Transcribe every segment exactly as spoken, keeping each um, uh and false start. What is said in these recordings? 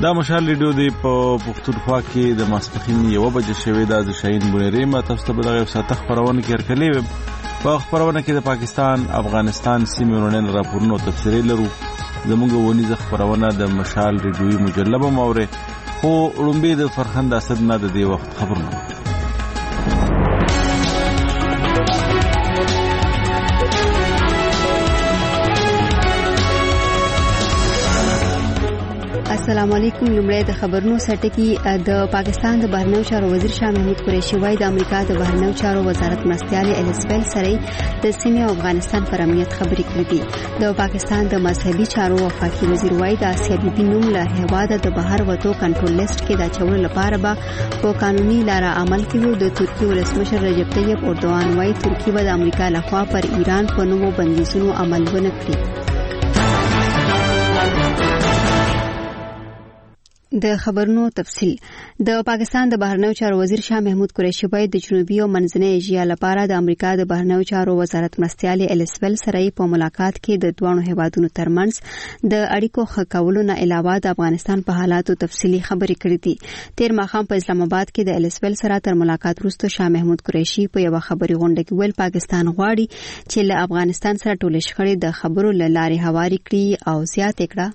دا مشال ریډیو دی په پښتونخوا کې د ماسپښین یو بجې شوې ده. د شاهین بونیری ما تاسو ته بلغه ساته خبرونه کې ورکړلې په خبرونه کې د پاکستان افغانستان سیمې ورونن راپورونو تفصیلي لرو. زموږ ونیزه خبرونه د مشال ریډیو مجلب موري خو لومبي د فرخند اسد نه د دې وخت خبرونه. السلام علیکم. لمړی د خبرونو سرټکی د پاکستان د بهرنیو چارو وزیر شاه محمود قریشي وايي د امریکا د بهرنیو چارو وزارت مرستیال الیسبل سره د سیمې او افغانستان پر امنیت خبرې کړې دي. د پاکستان د مذهبي چارو وفاقي وزیر وايي د آسیا بي بي نوم له هیواده د بهر وټو کنټرول لیست کې د چولو لپاره به په قانوني لار عمل کوي. د ترکیې ولسمشر رجب طیب اردوغان وايي ترکیه به د امریکا لخوا پر ایران په نوو بندیزونو عمل ونه کړي. د خبرونو تفصیل. د پاکستان د بهرنیو چارو وزیر شاه محمود قریشي وايي د جنوبي او منځنۍ ایشیا لپاره د امریکا د بهرنیو چارو وزارت مرستیال الیسبل سره په ملاقات کې د دوه هیوادونو ترمنځ د اړیکو ښه کولو نه علاوه د افغانستان په حالاتو تفصیلي خبرې کړې دي. تیر ماښام په اسلام آباد کې د الیسبل سره تر ملاقات وروسته شاه محمود قریشي په یو خبري غونډه کې ویل پاکستان غواړي چې له افغانستان سره ټول شخړې د خبرو لارې هواري کړي او زیات کړه.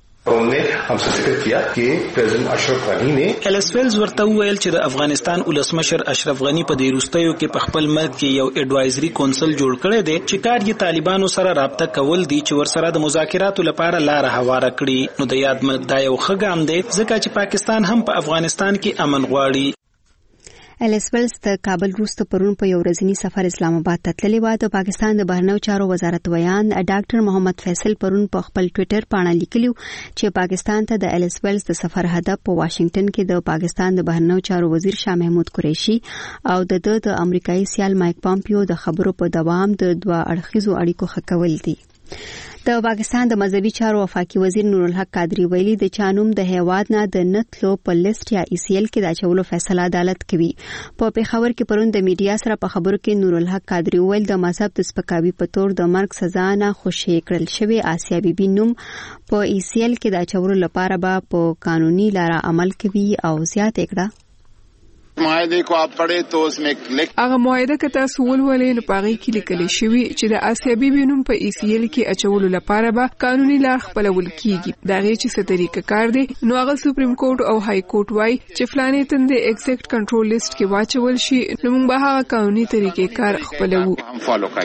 الیسبل ورته ویل چې د افغانستان ولسمشر اشرف غنی په دې وروستیو کې په خپل ملک کې یو اډوایزري کونسل جوړ کړی دی چې کار یې طالبانو سره رابطه کول دي چې ورسره د مذاکراتو لپاره لار هواره کړي. نو د یاد ملک دا یو ښه ګام دی ځکه چې پاکستان هم په افغانستان کې امن غواړي. الیسبل د کابل وروسته پرون په یو ورځنی سفر اسلام آباد ته تللی و. د پاکستان د بهرنیو چارو وزارت ویان ډاکټر محمد فیصل پرون په خپل ټوئیټر باندې لیکلی چې پاکستان ته د الیسبل د سفر هدف په واشنگټن کې د پاکستان د بهرنیو چارو وزیر شاه محمود قریشي او د د امریکایي سیال مایک پامپیو د خبرو په دوام د دوه اړخیزو اړیکو ښه کول دي. د پاکستان د مذهبي چارو وفاقي وزیر نورالحق قادری ویلي د چانوم د هیواد نه د نتلو په لیست یا ای سی ایل کې د چولو فیصله عدالت کوي. په پیښور کې پرون د میډیا سره په خبرو کې نورالحق قادری ویل د مذهب د سپکاوي په تور د مرګ سزا نه خوشی کړل شوی آسیا بي بي نوم په ای سی ایل کې د چولو لپاره به په قانوني لار عمل کوي او زیات کړه. معاهده کو اپ پڑھے تو اس میں هغه معاهده کې تاسو ولولې نو پاغي کې لیکل شوی چې د آسیا بي بي نوم په ای سی ایل کې اچولو لپاره به قانوني لار خپلول کیږي. دا غي چې څه طریقه کار دی نو هغه سپریم کورټ او های کورټ وای چې فلانې تند ایگزیکټ کنټرول لیست کې واچول شي نو موږ به هغه قانوني طریقې کار خپلو.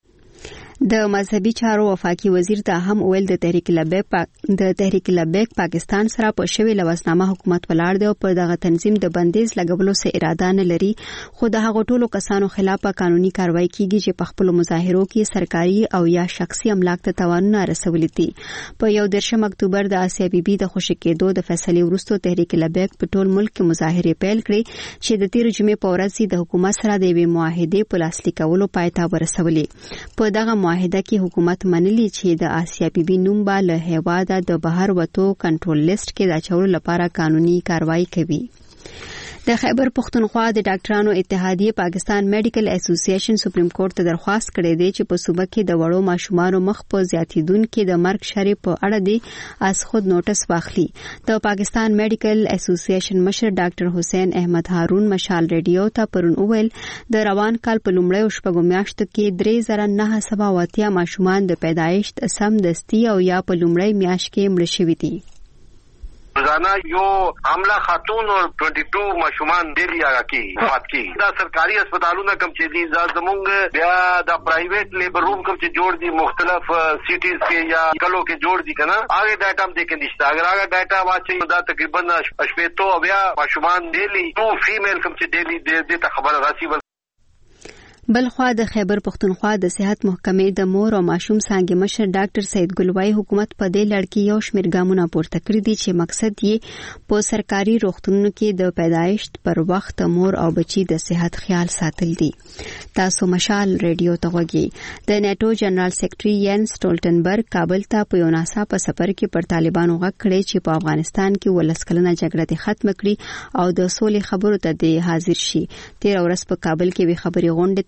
د مذهبي چارو وفاقي وزیر ته هم ویل د تحریک لبیک پاک د تحریک لبیک پاکستان سره په شوی لوسنامه حکومت ولاړ دی او په دغه تنظیم د بندیز لګولو سره اراده نه لري خو د هغو ټولو کسانو خلاف قانوني کاروایی کیږي چې په خپل مظاهرو کې سرکاري او یا شخصي املاک ته تاوان نه رسولي دي. په یو درشم اکتوبر د آسیا بي بي د خوشی کېدو د فیصلې وروسته تحریک لبیک په ټول ملک کې مظاهره پیل کړې چې د تیر جمعې په ورځ د حکومت سره د یوې معاهدې په لاسلیک کولو پای ته ورسولې. په دغه معاهده کې حکومت منلي چې د آسیا بي بي نوم به له هیواده د بهر وټو کنټرول لیست کې د چولو لپاره قانوني کاروایی کوي. د خیبر پختونخوا د ډاکټرانو اتحادیه پاکستان میډیکل اسوسییشن سپریم کورټ ته درخواست کړې ده چې په صوبه کې د وړو ماشومانو مخ په زیاتیدونکو د مرګ شرې په اړه د اس خود نوټس واخلي. د پاکستان میډیکل اسوسییشن مشر ډاکټر حسین احمد هارون مشال ریډیو ته پرون ویل د روان کال په لومړیو شپږو میاشتو کې درې زره نهه سوه اویا ماشومان د پیدایښت سم دستي او یا په لومړی میاشت کې مړه شوي دي. روزانہ یو حاملہ خاتون اور बाईस ماشومان ډیلی هغه کی وفات کی. دا سرکاري هسپتالونه کم چې دي زمونږ بیا د پرایویټ لیبر روم کم چې جوړ دي مختلف سیټیز کې یا کلو کې جوړ دي کنه هغه ډاټا هم دې کې نشته. اگر هغه ډاټا واچي دا تقریبا شپږ تو بیا ماشومان ډیلی نو فیمیل کم چې ډیلی دې ته خبر راسي. بلخوا د خیبر پختونخوا د صحت محکمې د مور او ماشوم څانګې مشر ډاکټر سید ګلوای حکومت په دې لړ کې یو شمېر ګامونه پورته کړي دي چې مقصد یې په سرکاري روغتونونو کې د پیدایښت پر وخت مور او بچي د صحت خیال ساتل دي. تاسو مشال ریډیو ته غوږی. د نیټو جنرال سیکریټري یان سټولټنبرګ کابل ته په یو ناڅاپه سفر کې پر طالبانو غږ کړی چې په افغانستان کې ولس کلنه جګړه دې ختم کړي او د سولې خبرو ته دې حاضر شي. تیر ورځ په کابل کې وی خبري غونډه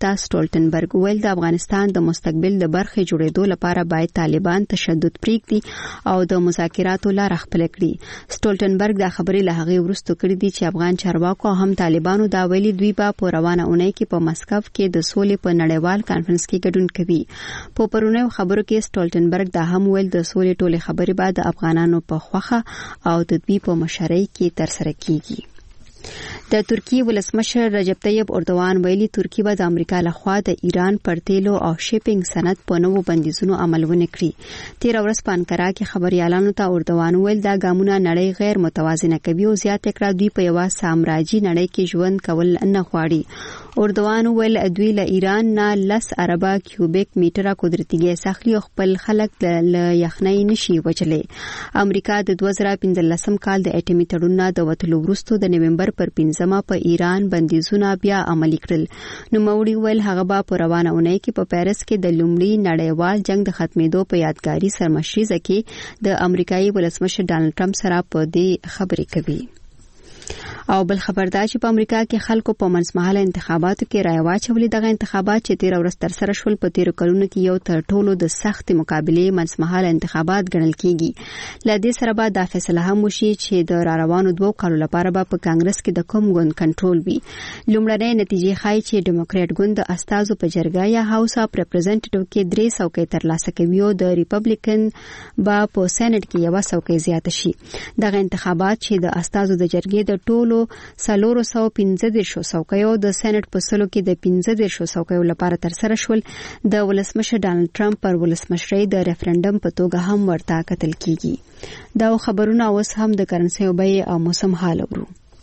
ته سټولټنبرګ ویل د افغانستان د مستقبل د برخې جوړېدو لپاره باید طالبان تشدد پریږدي او د مذاکراتو لار خپل کړي. سټولټنبرګ د خبرې له هغې وروسته کړې دي چې افغان چارواکو هم طالبانو دا ویلي دوی به په روانه اونۍ کې په مسکو کې د سولې په نړیوال کانفرنس کې ګډون کوي. په پرونیو خبرو کې سټولټنبرګ دا هم ویل د سولې ټولې خبرې به د افغانانو په خوخه او د دوی په مشرۍ کې ترسره کیږي. د ترکیې ولسمشر رجب طیب اردوغان ویلي ترکیه به د امریکا لخوا د ایران پر تیلو او شیپینګ صنعت په نوو بندیزونو عمل ونه کړي. تیر ورځ په انکارا کې خبريالانو ته اردوغان ویل دا ګامونه نړۍ غیر متوازنه کوي او زیات کړه دوی په یو سامراجي نړۍ کې ژوند کول نه غواړي. اردوغان ویل دوی له ایران نه لس اربه کیوبیک میټره قدرتي ګاز اخلي او خپل خلک له یخنۍ نشي وچلې. امریکا د دوه زره پنځلسم کال د اټومي تړون نه د وټلو وروسته د نومبر پر پنځمه په ایران بندیزونه بیا عملي کړل. نو موړي ویل هغه به په روانه اونۍ کې په پیرس کې د لومړي نړیوال جنگ د ختمېدو په یادګاري سرمشریزه کې د امریکایي ولسمشر ډانلډ ټرمپ سره په دې خبرې کوي. او بل خبردار چې په امریکا کې خلکو په منځمهاله انتخاباتو کې رائے واچولې. دغه انتخابات چې تیر ورځ تر سره شول په تیر کلونو کې یو تر ټولو د سخت مقابله منځمهاله انتخابات ګڼل کیږي. لدې سره به د فیصله هم وشي چې د راروانو دوه کالو لپاره به په کانګرس کې د کوم ګوند کنټرول وي. لومړنۍ نتیجې ښایي چې ډیموکراټ ګوند د استازو په جرګه یا هاوس اف ریپرزنټیټیو کې درې څوکۍ ترلاسه کوي او د ریپبلیکن به په سېنات کې یو څوکۍ زیاته شي. دغه انتخابات چې د استازو د جرګې د ټولو سلور سو پنځه دیرش څوکیو د سېنات په سلو کې د پنځه دیرش څوکیو لپاره تر سره شول. د ولسمشر ډانلډ ټرمپ پر ولسمشرۍ د ریفرندم په توګه هم ورته کتل کیږي. دا خبرونه اوس هم د کرنسي او بیې او موسم حال ورو.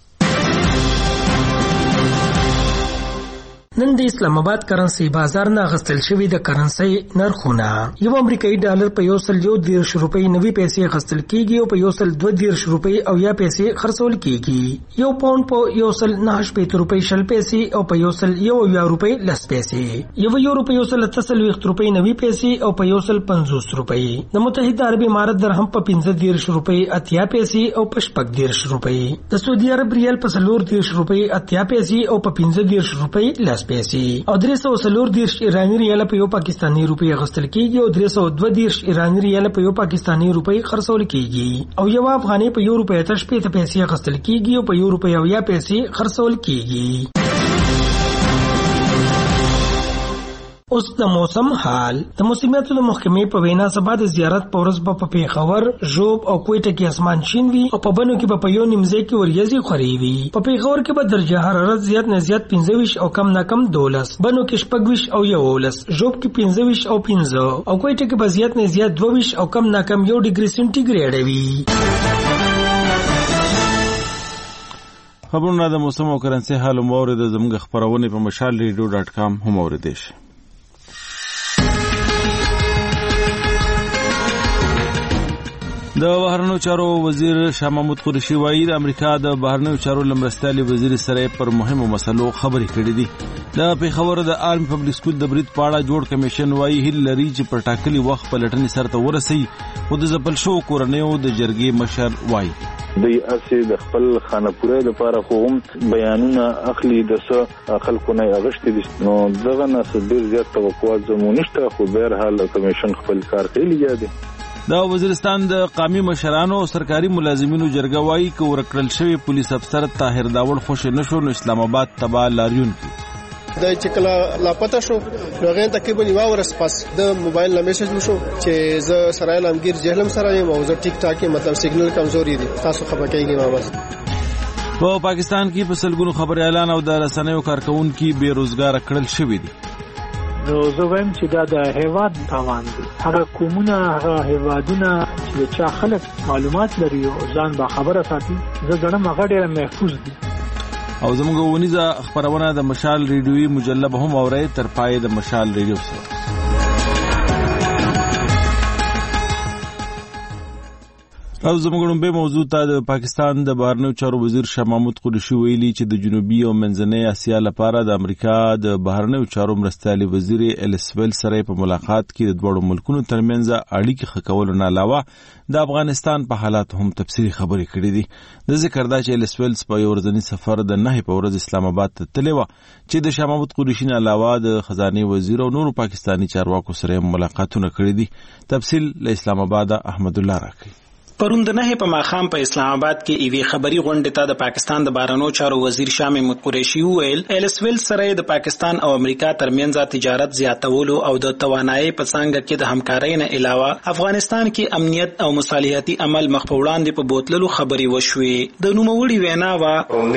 نن د اسلام آباد کرنسي بازار نه غستل شوی د کرنسي نرخونه یو امریکایي ډالر په یو سل یو دیرش روپۍ نوي پیسې غستل کیږي او په یو سل دوه دیرش روپۍ او یا پیسې خرڅول کیږي. یو پاوند په یو سل نه شپږ روپۍ شل پیسې او په یو سل یو یا روپۍ لس پیسې. یو یورو په یو سل اته سلويخت روپۍ نوي پیسې او په یو سل پنځوس روپۍ. د متحده عرب امارات درهم په پنځه دیرش روپۍ اتیا پیسې او په شپږ دیرش روپۍ. د سعودي عرب ریال په سلور دیرش روپۍ اتیا پیسې او په پنځه دیرش روپۍ لس پیسې. او درې سوه څلور دیرش ایراني ریال په یو پاکستاني روپۍ غستل کیږي او درې سوه دوه دیرش ایراني ریال په یو پاکستاني روپۍ خرڅول کیږي. او یو افغاني په یو روپۍ ته شپږ پیسې غستل کیږي او په یو روپۍ او یا پیسې خرڅول کیږي. اوس د موسم حال. د موسمیاتو د محکمې په وینا سبا د زیارت په ورځ به په پیښور، ژوب او کوټه کې اسمان شین وي او په بنو کې به په یو نیمځای کې وریځې خورې وي. په پیښور کې به درجه حرارت زیات نه زیات پنځه ویشت او کم نه کم دولس، بنو کې شپږ ویشت او یولس، ژوب کې پنځه ویشت او پنځه او کوټه کې به زیات نه زیات دوه ویشت او کم نه کم یو ډیګري سنټیګریډ وي. خبرونه د موسم او کرنسي حال مورید زموږ خبرونه په مشال ریډیو ډاټ کام هم اوریدئ شئ. د بهرنیو چارو وزیر شاه محمود قریشي وایي د امریکا د بهرنیو چارو لمرستالي وزیر سره پر مهمو مسلو خبرې کړې دي. د پیښور د آرمي پبلک سکول د برید پاړه جوړ کمیشن وایي هیل لري چې پر ټاکلي وخت پلټنې سرته ورسي. خو د ځپل شو کورنیو د جرګې مشر وایي دوی اسې د خپل خانپورې لپاره خو هم بیانونه اخلي د څه خلکو نه اغشتي دي. نو دغه نه ډېر زیات توقعات زموږ نشته، خو بهرحال کمیشن خپل کار کوي. دی دا وزیرستان د قومي مشرانو او سرکاري ملازمینو جرګه وایي چې ورکړل شوی پولیس افسر طاهر داوړ خوش نشو نو اسلام آباد تبا لاریون کی دا چې کله لاپته شو نو غین تقریبا یو ورځ پس د موبایل لا میسج وشو چې ز سرایل امگیر جهلم سره یم او ز ټیک ټاک مطلب سیګنل کمزوري دي، تاسو خبر کیږئ ما بس. په پاکستان کې په سلګونو خبر اعلان او د رسنیو کارکونکو بیروزګار کړل شوی دي. نو زه وایم چې دا د هیواد تاوان دی. هغه قومونه هغه هیوادونه چې چا خلک معلومات لري او ځان با خبره ساتي، زه ګڼم هغه ډېر محفوظ دي. او زموږ ونیزه خبرونه د مشال ریډیوي مجله هم اورئ تر پای د مشال ریډیو سره. او زموږ به موضوع ته د پاکستان د بهرنیو چارو وزیر شاه محمود قریشي ویلي چې د جنوبي او منځنۍ اسیا لپاره د امریکا د بهرنیو چارو مرستیالي وزیر الیس ویلز سره په ملاقات کې د دوه ملکونو ترمنځ اړیکې ښه کولو نه علاوه د افغانستان په حالات هم تفصیلي خبرې کړې دي. د ذکر دا چې الیس ویلز په یو ورځني سفر د نه په ورځ اسلام آباد ته تللی و چې د شاه محمود قریشي نه علاوه د خزانه وزیر او نورو پاکستانی چارواکو سره ملاقاتونه کړې دي. تفصیل له اسلام آباد احمد الله راکړي. پرون د نه په ماخام په اسلام آباد کې ایوي خبري غونډه ته د پاکستان د بهرنیو چارو وزیر شاه محمود قریشي ویل الیس ویلز سره د پاکستان او امریکا ترمنځ تجارت زیاتولو او د توانایي په څنګه کې د همکارۍ نه علاوه افغانستان کې امنیت او مصالحتي عمل مخ په وړاندې په بوتللو خبري وشوې. د نوموړي وینا وا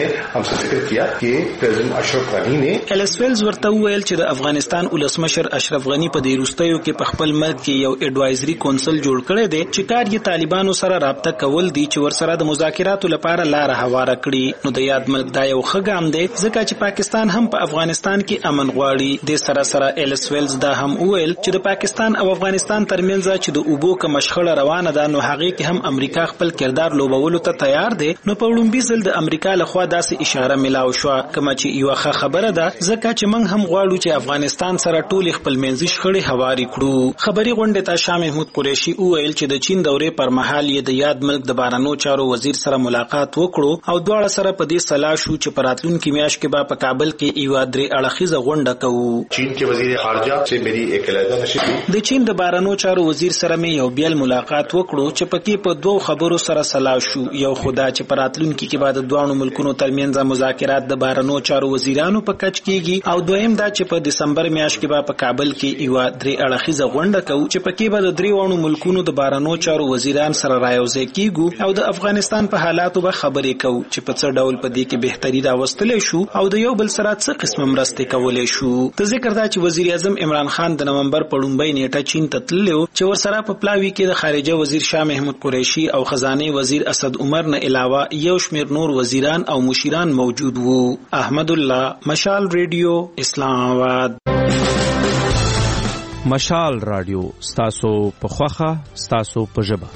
هم ذکر کیا چې پرزیدنت اشرف غنی نے الیس ویلز ورته ویل چې د افغانستان ولسمشر اشرف غنی په دې وروستیو کې په خپل ملک کې یو اډوایزري کونسل جوړ کړی دی چې کار یې طالبانو سره رابطه کول دي چې ورسره د مذاکراتو لپاره لار هواره کړي. نو د یاد ملک دا یو ښه ګام دی ځکه چې پاکستان هم په افغانستان کې امن غواړي. د سره سره الیس ویلز دا هم ویل چې د پاکستان او افغانستان ترمنځ چې د اوبو کې مشخړه روانه ده نو هغه کې هم امریکا خپل کردار لوبولو ته تیار دی. نو په وړاندې ځل د امریکا لخوا داسې اشاره ملاو شو کما چې یو ښه خبره ده ځکه چې موږ هم غواړو چې افغانستان سره ټول خپل منځي شخړې هواري کړو. خبري غونډه ته شاه محمود قریشي ویل چې د چین دورې پر مهال یې د یاد ملک د بهرنیو چارو وزیر سره ملاقات وکړو او دواړه سره په دې صلاح شو چې په راتلونکي میاشت کې به په کابل کې یو درې اړخیزه غونډه کوو. چین کې وزیر خارجه سے میری ایک علیحده نشست د چین د بهرنیو چارو وزیر سره مې یو بیل ملاقات وکړو چې پکې په دوه خبرو سره صلاح شو. یو خدا چې په راتلونکي کې به د دوه ملکونو ترمنځ مذاکرات د بهرنیو چارو وزیرانو په کچ کېږي او دویم دا چې په دسمبر میاشت کې به په کابل کې یو درې اړخیزه غونډه کوو چې پکې به د دریوانو ملکونو د بهرنیو چارو وزیران سره رايوځي کیږي او د افغانستان په حالاتو به خبرې کوو چې په څه ډول په دې کې بهتري راوستلې شو او د یو بل سره څه قسم مرستې کولې شو. د ذکر دا چې وزیر اعظم عمران خان د نومبر په لومړۍ نیټه چین ته تللی چې ورسره په پلاوي کې د خارجه وزیر شاه محمود قریشي او خزانه وزیر اسد عمر نه علاوه یو شمېر نور وزیران او مشیران موجود وو. احمد الله، مشال ریډیو، اسلام آباد. مشال رادیو ستاسو په خوخه ستاسو په ژبه.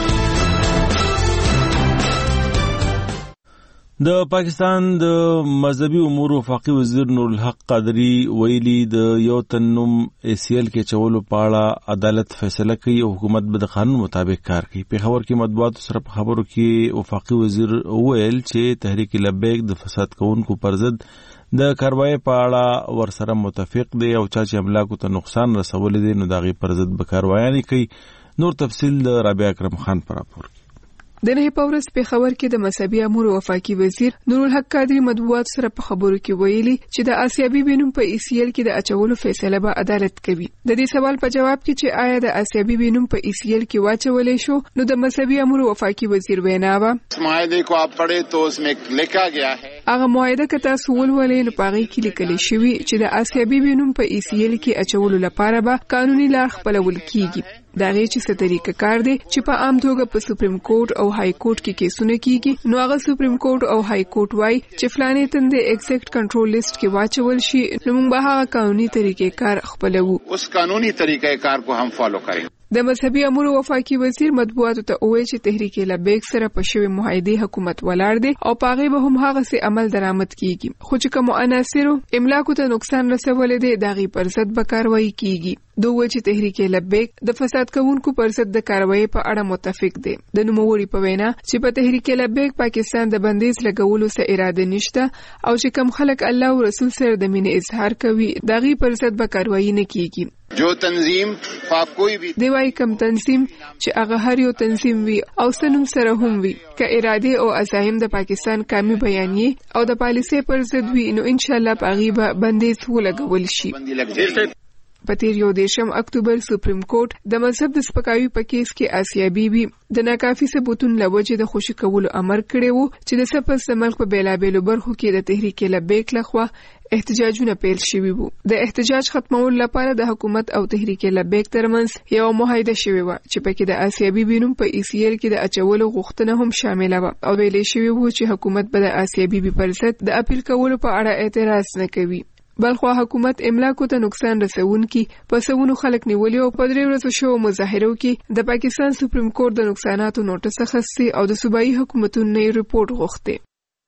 د پاکستان د مذهبي امور وفاقي وزیر نور الحق قادری ویلي د یو تنم ایسیل کې چولو پاړه عدالت فیصله کوي او حکومت به د قانون مطابق کار کوي. په خبر کې مطبوعات سره په خبرو کې وفاقي وزیر ویل چې تحریک لبیک د فساد کوونکو پر ضد د کاروایی په اړه ورسره متفق دی او چا چې املاکو ته نقصان رسول دي نو دغه پر ضد به کاروایی کوي. نور تفصیل د رابعه اکرم خان پر راپور. د نه په ورځ په خبر کې د مذهبي امور وفاقي وزیر نور الحق قادری مطبوعات سره په خبرو کې ویلي چې د آسیابي بینوم په ایسیل کې د اچولو فیصله به عدالت کوي. د دې سوال په جواب کې چې آیا د آسیابي بینوم په ایسیل کې واچولې شو نو د مذهبي امور وفاقي وزیر وینا وا معاهده کو اپ پڑھے تو اس میں لکھا گیا ہے هغه معاهده کته سوال ولې نو پاغي کې لیکل شوی چې د آسیابي بینوم په ایسیل کې اچولو لپاره به قانوني لار خپلول کیږي. دا غي چې څه طریقه کار دی چې په عام توګه په سپریم کورټ او های کورټ کې کیسونه کیږي نو هغه سپریم کورټ او های کورټ وای چې فلانې تندې ایگزیکټ کنټرول لیست کې واچول شي نو موږ به هغه قانوني طریقې کار خپلو. اس قانوني طریقې کار کو هم فالو کړئ. د مذهبي امور وفاقي وزیر مطبوعاتو ته وویل چې تحریک لبیک سره په شوی معاهده حکومت ولاړ دی او پاغي به هم هغه سي عمل درآمد کیږي خو چې کوم عناصر املاکو ته نقصان رسول دي دغه پر ضد به کاروایی کیږي. دوی چې تحریک لبیک د فساد کوونکو پر ضد د کاروایی په اړه متفق دي. د نوموړي په وینا چې په تحریک لبیک پاکستان د بندیز لګولو سره اراده نشته او چې کوم خلک الله او رسول سره د مینې اظهار کوي دغه پر ضد به کاروایی نه کیږي. جو تنظیم په کوئی بھی دی وای کم تنظیم چې هغه هر یو تنظیم وي او سنوم سره هم وي ک اراده او عزایم د پاکستان کمی بیانیه او د پالیسي پر ضد وي نو ان شاء الله پاغيبه بندیز ولګول شي. په تیر یو دیشم اکتوبر سپریم کورټ د مذهب د سپکاوي په کیس کې آسیا بیبي د ناکافي ثبوتونو لوجه د خوشی کولو امر کړی وو چې د سپس د ملک په بیلابېلو برخو کې د تحریک لبیک لخوا احتجاجونه پیل شوي وو. د احتجاج ختمولو لپاره د حکومت او تحریک لبیک ترمنځ یو معاهده شوی و چې پکې د آسیا بیبي نوم په ایسیل کې د اچولو غوښتنه هم شامل و او ویلې شوی وو چې حکومت به د آسیا بیبي پر ضد د اپیل کولو په اړه اعتراض نه کوي. بلخوا حکومت املاکو ته نقصان رسونکي په سونو خلک نیولي او په درې ورځو شو مظاهرو کې د پاکستان سپریم کورټ د نقصاناتو نوټس اخیستی او د صوبایي حکومتونو نه ریپورت غوښتي.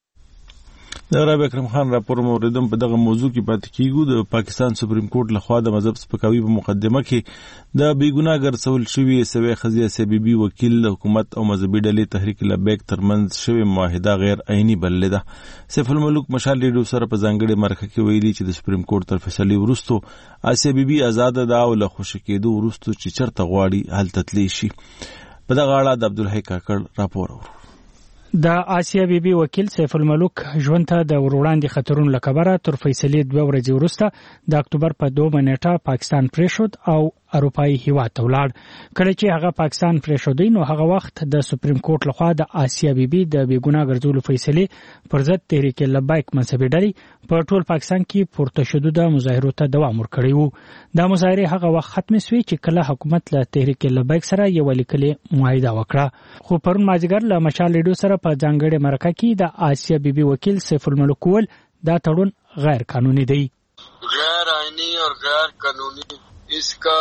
د رابع اکرم خان راپور موردم په دغه موضوع کې پاتې کیږو. د پاکستان سپریم کورټ لخوا د مذهب سپکاوي په مقدمه کې د بیګناه ګرځول شوی سوي خزیه سبيبي وکیل د حکومت او مذهبي ډلې تحریک لبیک ترمنځ شوی معاهده غیر عیني بللې ده. سیف الملک مشال ریډیو سره په ځانګړي مرکه کې ویلي چې د سپریم کورټ تر فیصلې وروسته آسیا بیبي آزاد ده او له خوشی کېدو وروسته چې چرته غواړي هلته تللی شي. په دغه اړه د عبدالحی کاکړ راپور اورو. د آسیا بیبي وکیل سیف الملک ژوند ته د وړاندې خطرونو لکبره تر فیصلې دوه ورځې وروسته د اکتوبر په دوه نیټه پاکستان پریښود او اروپایي هیواد ته ولاړ. کله چې هغه پاکستان پریښودی نو هغه وخت د سپریم کورټ لخوا د آسیا بیبي د بیګناه ګرځولو فیصلې پر ضد تحریک لبیک مذهبي ډلې په ټول پاکستان کې پورته شدو د مظاهرو ته دوام ورکړی و. دا مظاهرې هغه وخت ختم شوې چې کله حکومت له تحریک لبیک سره یو لیکلې معاهده وکړه. خو پرون مازیګر له مشال ریډیو سره په ځانګړي مرکه کې د آسیا بیبي وکیل سیف الملک ول دا تړون غیر قانوني دی. غیر عیني او غیر قانوني اسکا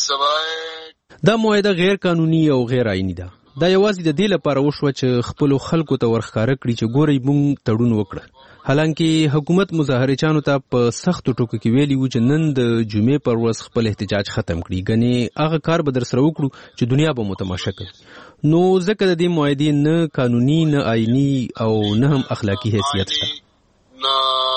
سوای دا معاهده غیر قانوني او غیر عیني ده. دا یوازې د دې لپاره وشو چې خپل خلکو ته ورخاره کړی چې ګوري مونږ تړون وکړه. حالانکه حکومت مظاهرچانو ته په سخت ټکو کې ویلي و چې نن د جمعې پر ورځ خپل احتجاج ختم کړي. غني هغه کار به در سره وکړو چې دنیا به متماشا کړي. نو ځکه د دې معاهدې نه قانوني نه عیني او نه هم اخلاقی حیثیت شته. نه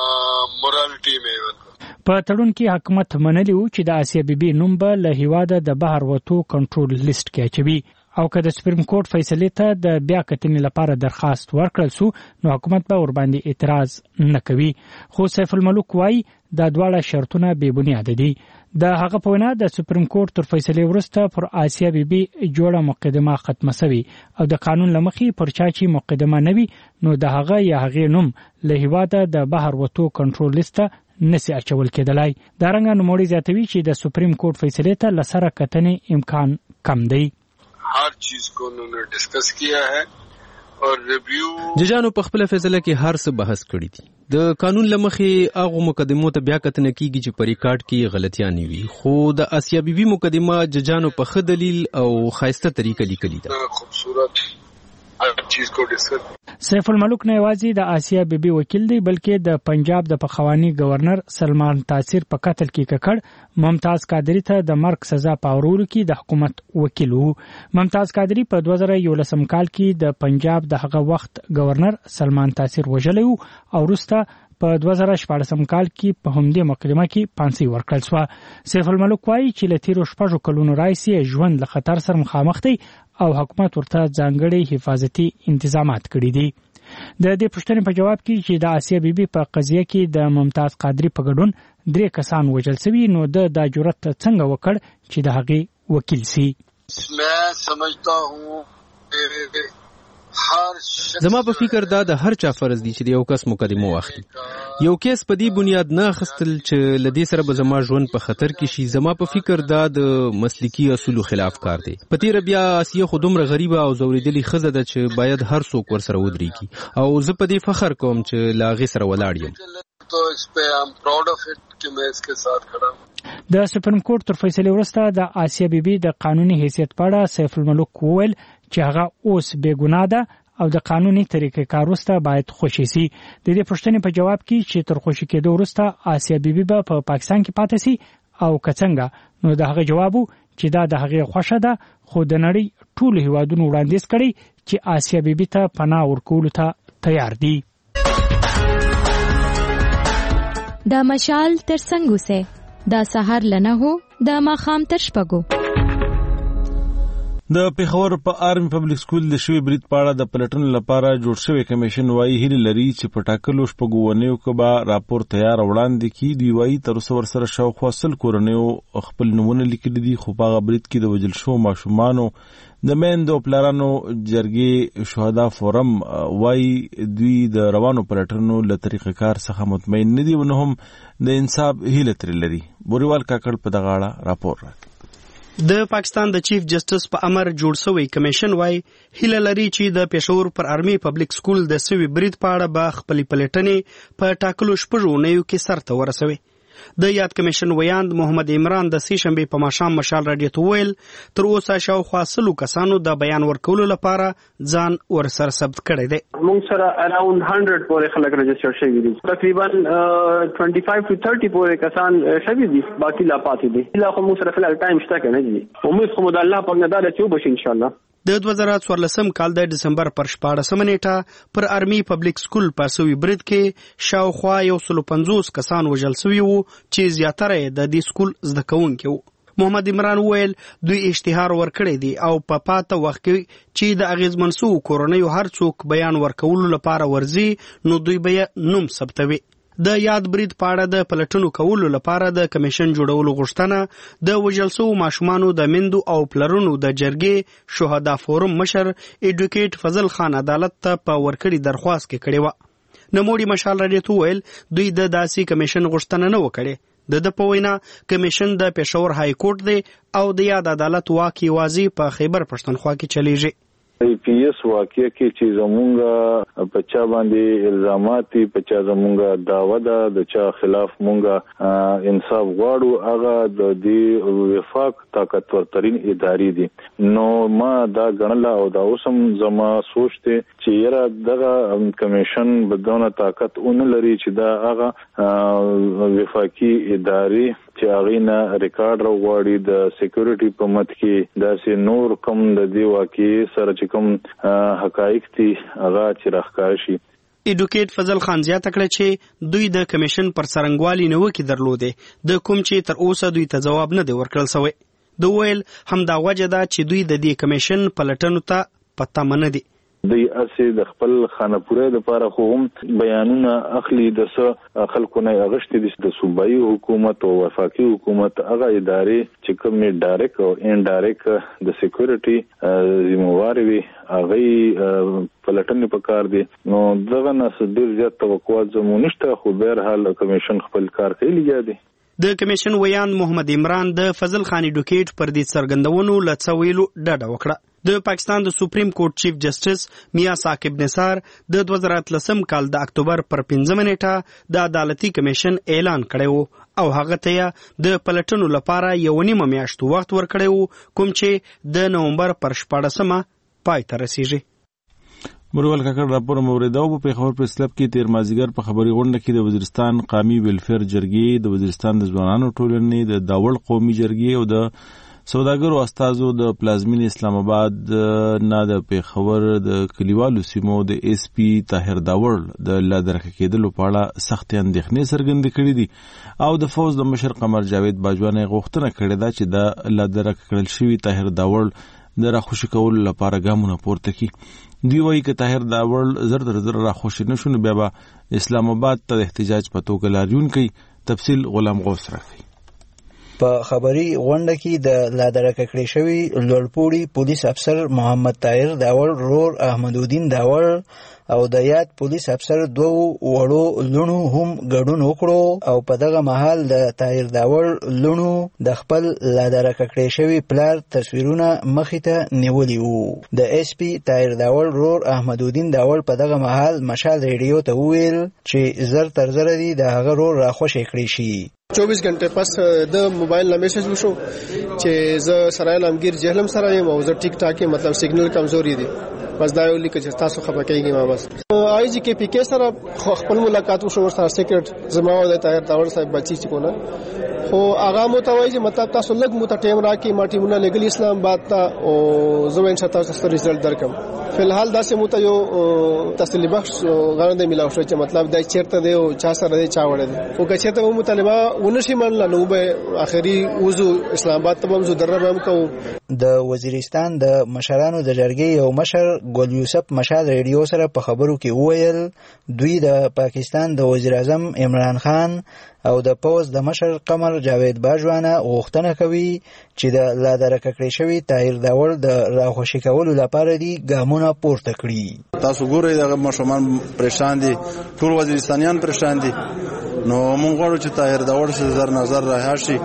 مورالټي مې په تړون کې حکومت منلی و چې د آسیا بیبي نوم به له هیواده د بهر وتو کنټرول لیست کې اچوي او که د سپریم کورټ فیصلې ته د بیا کتنې لپاره درخواست ورکړل سو نو حکومت به ورباندې اعتراض نه کوي. خو سیف الملک وايي دا دواړه شرطونه بې بنیاده دي. د هغه په وینا د سپریم کورټ تر فیصلې وروسته پر آسیا بیبي جوړه مقدمه ختمه شوی او د قانون لمخې پر چا چې مقدمه نوي نو د هغه یا هغې نوم له هیواده د بهر وتو کنټرول لیست نسی اچول کېدلای. دا رنګه نوموړي زیاتوي چې د سپریم کورټ فیصلې ته لسره کتنې امکان کم دی. هر چیز کو انہوں نے ڈسکس کیا ہے اور ریویو ججانو په خپل فیصله کې هر څه بحث کړی دي. د قانون لمخې هغه مقدمو ته بیا کتنه کیږي چې په ریکارډ کې غلطیاں وي. خو د آسیا بیبي مقدمه ججانو په ښه دلیل او خاصه طریقه لیکلې ده. خوبصورت هر چیز کو ډسکس. سیف الملک نه یوازې د آسیا بیبي وکیل دی بلکې د پنجاب د پخوانی گورنر سلمان تاثیر په قتل کې ککړ ممتاز قادری ته د مرګ سزا پاورولو کې د حکومت وکیل وو. ممتاز قادری په دوه زره یولسم کال کې د پنجاب د هغه وخت گورنر سلمان تاثیر وژلی وو او وروسته په دوه زره شپاړسم کال کې په همدې مقدمه کې پانسي ورکړل شو. سیف الملک وايي چې له تیرو شپږو کلونو راځي ژوند له خطر سره مخامخ دی او حکومت ورته ځانګړي حفاظتي انتظامات کړي دي. د دې پوښتنې په جواب کې چې د آسیا بیبي په قضیه کې د ممتاز قادری په ګډون درې کسان وژل شوي نو د دا جرأت څنګه وکړ چې د هغې وکیل سي. میں سمجھتا ہوں زما په فکر دا د هر چا فرض دی چې یو کس مقدمه واخلي. یو کیس په دې بنیاد نه اخیستل چې لدې سره به زما ژوند په خطر کې شي. زما په فکر دا د مسلکی اصولو خلاف کار دی. په تیر بیا آسیا خو دومره غریبه او زوریدلی خزه ده چې باید هر څوک ورسره ودرېږي او زه په دې فخر کوم چې لا غي سره ولاړ یم. تو اس پہ ام پراؤڈ اف اٹ کہ میں اس کے ساتھ کھڑا ہوں. د سپریم کورټ تر فیصلې وروسته د آسیا بیبي د قانوني حیثیت په اړه سیف الملک وویل چې هغه اوس بې ګناه ده او د قانوني طریقې کار وروسته باید خوشي سي. د دې پوښتنې په جواب کې چې تر خوشي کېدو وروسته آسیا بیبي به په پاکستان کې پاتې سي او که څنګه نو د هغه جواب چې دا د هغې خوښه ده خو د نړۍ ټولو هیوادونو وړاندیز کړی چې آسیا بیبي ته پناه ورکولو ته تیار دي. دا مشال تر څنګه وسه دا سحر لنه هو دا ماخام تر شپږو. د پیښور په آرمي پبلک سکول د شوی برید په اړه د پلټنو لپاره جوړ شوی کمیشن وايي هیله لري چې په ټاکلو شپږو ونیو کې به راپور تیار وړاندې کړي. دوی وايي تر اوسه ورسره شاوخوا سل کورنیو خپل نومونه لیکلي دي خو په هغه برید کې د وژل شوو ماشومانو د میندو پلارانو جرګې شهدا فورم وايي دوی د روانو پلټنو له طریقې کار څخه مطمئن نه دي او نه هم د انصاف هیله ترې لري. بوریوال کاکړ په دغه اړه راپور راکړي. د پاکستان د چیف جسټس په امر جوړ شوی کمیشن وايي هیله لري چې د پېښور پر آرمي پبلک سکول د سوي برید په اړه به خپل پلټنې په ټاکلو شپږو نیو کې سرته ورسوي. د یاد کمیشن ویاند محمد عمران د سې شنبې په ماښام مشال راډیو ته وویل تر اوسه شاوخوا سلو کسانو د بیان ورکولو لپاره ځان ورسره ثبت کړی دی. موږ سره اراوند هنډرډ پورې خلک رجسټر شوي دي. تقریبا ټوینټي فایو ټو تھرټي پورې کسان شوي دي، باقي لا پاتې دي. لا خو موږ سره فلحال ټایم شته که نه دي. امید خو مو د الله پاک نه دا ده چې وبشي انشاءالله. د دوه زره څوارلسم کال د ډسمبر پر شپاړسمه نیټه پر آرمي پبلک سکول په سوي برید کې شاوخوا یو سلو پنځوس کسان وژل سوي وو چې زیاتره یې د دې سکول زده کوونکي وو. محمد عمران وویل دوی اشتهار ورکړی دی او په پا پاته وخت کې چې د اغیزمن سوو کورنیو هر څوک بیان ورکولو لپاره ورځي نو دوی به نوم ثبتوي. د یاد برید په اړه د پلټنو کولو لپاره د کمیشن جوړولو غوښتنه د وژل شوو ماشومانو د میندو او پلرونو د جرګې شهدا فورم مشر ایډوکیټ فضل خان عدالت ته په ورکړې درخواست کې کړې وه. نوموړي مشال راډیو ته وویل دوی د داسې کمیشن غوښتنه نه وکړې. د ده په وینا کمیشن د پېښور های کورټ دی او د یاد عدالت واک یوازې په خیبر پښتونخوا کې چلیږي. ای پی ایس واقعه کې چې زمونږ په چا باندې الزامات دي، په چا زمونږ دعوه ده، د چا خلاف مونږ انصاف غواړو، هغه د دې وفاق طاقتورترین ادارې دي. نو ما دا ګڼله او دا اوس هم زما سوچ دی چې یاره دغه کمیشن بدونه طاقت ونه لري چې دا هغه وفاقي ادارې چې هغې نه ریکارډ راغواړي د سیکورټي په مد کې داسې نور کم د دې واقعې سره چې کوم حقایق دي هغه چې راښکاره شي. ایډوکیټ فضل خان زیاته کړه چې دوی د کمیشن پر څرنګوالي نیوکې درلودې د کوم چې تر اوسه دوی ته ځواب نه دی ورکړل سوی. د ویل همدا وجه ده چې دوی د دې کمیشن پلټنو ته په تمه نه دي. دوی اسې د خپل خانپورې لپاره خو هم بیانونه اخلي د څه خلکو نه اغشتي دي. د صوبایي حکومت او وفاقي حکومت هغه ادارې چې کومې ډایرکټ او انډایرکټ د سکیورټي ذمہوار وي هغه پلټنې پکار دي. نو دغه نه ډېر زیات توقعات زموږ نشته، خو بهرحال کمیشن خپل کار کوي لګیا دی. د کمیشن ویاند محمد عمران د فضل خان ایډوکیټ پر دې څرګندونو له څه ویلو ډډه وکړه. د پاکستان د سپریم کورټ چیف جسټس میاں ثاقب نثار د دوه زره اتلسم کال د اکتوبر پر پنځمه نیټه د عدالتي کمیشن اعلان کړی وو او هغه ته د پلټنو لپاره یو نیمه میاشت وخت ورکړی وو کوم چې د نومبر پر شپاړسمه پای ته رسیږي. مرول کاکړ راپور موریداو په پیښور پریس کلب کې تیر مازیګر په خبري غونډه کې د وزیرستان قومي ویلفیر جرګې، د وزیرستان د ځوانانو ټولنې، د داوړ قومي جرګې او د سوداګرو استازو د پلازمین اسلام آباد نه د پیښور د کلیوالو سیمو د ایس پی طاهر داوړ د لادرکه کېدلو په اړه سخت اندېښنې څرګندې کړې دي او د فوز د مشر قمر جاوید باجوان غوښتنه کړې ده چې د لادرکه کړل شوی طاهر داوړ د راخوشي کولو لپاره ګامونه پورته کړي. دوی وایي که طاهر داوړ زر در زر راخوشي نشو نو بیا به اسلام آباد ته د احتجاج په توګه لاریون کوي. تفصیل غلام غوث راکوي. په خبري غونډه کې د لادرکه کړی شوی لوړپوړي پولیس افسر محمد طاهر داوړ رور احمد الدین داوړ او د یاد پولیس افسر دوه وړو لونو هم ګډون وکړو او په دغه مهال د طاهر داوړ لونو د خپل لادرکه کړی شوی پلار تصویرونه مخې ته نیولي وو. د ایس پی طاهر داوړ رور احمد الدین داوړ په دغه مهال مشال ریډیو ته وویل چې زر تر زر دي د هغه رور راخوشي کړی شي. چوبیس غنټه پس د موبایل نه میسج وشو چې زه سرایل امگیر جهلم سره یم او زه ټیک ټاک مطلب سیګنل کمزوري دي. بس دا یو لیک چې تاسو خبر کیږي ما بس آی جی کې پی کې سره خپل ملاقات وشو ورسره سیکرټ زما او د طاهر داوړ صاحب بچی چې کو نه خو هغه متوي چې مطلب تاسو لګ مت ټیم راکې ما ټیمونه لګل اسلام آباد ته او زه ان شاء الله تاسو رزلټ درکم. فلحال دا سه مت یو تسلی بخش غوړندې ملاو شو چې مطلب دای چیرته دی او چا سره دی چا وړه دی او که چېرته مو مطالبه ونشي منل نو به اخري وزو اسلام آباد ته هم زو دربم کو. د وزیرستان د مشرانو د جرګې یو مشر ګل یوسف مشال ریډیو سره په خبرو کې وویل دوی د پاکستان د وزیر اعظم عمران خان او د پوز د مشر قمر جاوید باجوان غوښتنه کوي چې د لادرکه کړی شوی طاهر داوړ د راخوشي کولو لپاره دي ګامونه پورته کړي. تاسو ګورئ دغه مشران پریشان دي، ټول وزیرستانیان پریشان دي. نو مونږ غواړو چې طاهر داوړ سره زر نظر راه شي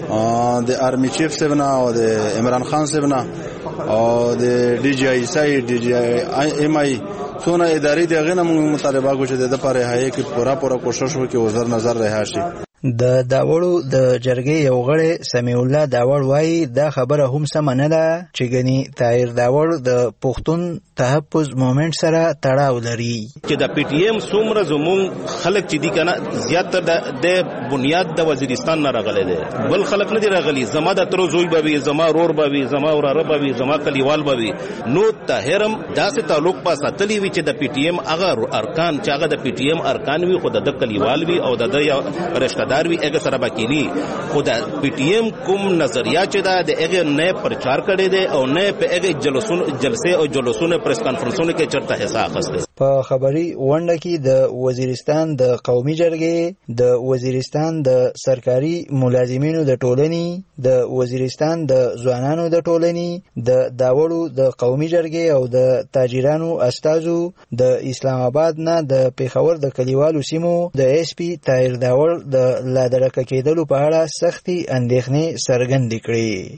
د آرمی چیف سیبنا او د عمران خان سیبنا او د ډي جی آی سای ډي جی آی ایم آی څونه ادارې دغه نه مونږ مطالبه کوو چې د لپاره هي کې پورا پورا کوشش وکړي او زر نظر راه شي. د داوړو د جرګې یو غړی سمیع الله داوړ وایي دا خبره هم سمه نه ده چې ګني طاهر داوړ د پښتون تحفظ مومنټ سره تړاو لري. چې د پی ټی ایم څومره زموږ خلک چې دي کنه زیاتره د بنیاد د وزیرستان نه راغلي دي، بل خلک نه دي راغلي. زما د تر زوی به وي، زما رور به وي، زما وراره به وي، زما کلیوال به وي. نو طاهرم داسې تعلق په ساتلی وي چې د پی ټی ایم هغه ارکان چې هغه د پی ټی ایم ارکان وي، خو د کلیوال وي او د رشتہ دار وي هغه سره باکینی. خو د پی ټی ایم کوم نظریه چې دا د هغه نه پرچار کړي دي او نه په هغه جلسون جلسه او جلسونه پریس کانفرنسونه کې چرته حصہ اخیسته. په خبري ونډه کې د وزیرستان د قومي جرګې، د وزیرستان د سرکاري ملازمینو د ټولنې، د وزیرستان د ځوانانو د ټولنې، د داوړو د قومي جرګې او د تاجرانو استازو، د اسلام آباد نه د پیښور د کلیوالو سیمو د ایس پی طاهر داوړ د لا درکه کېدلو په اړه سختي اندېښنې څرګندې کړې.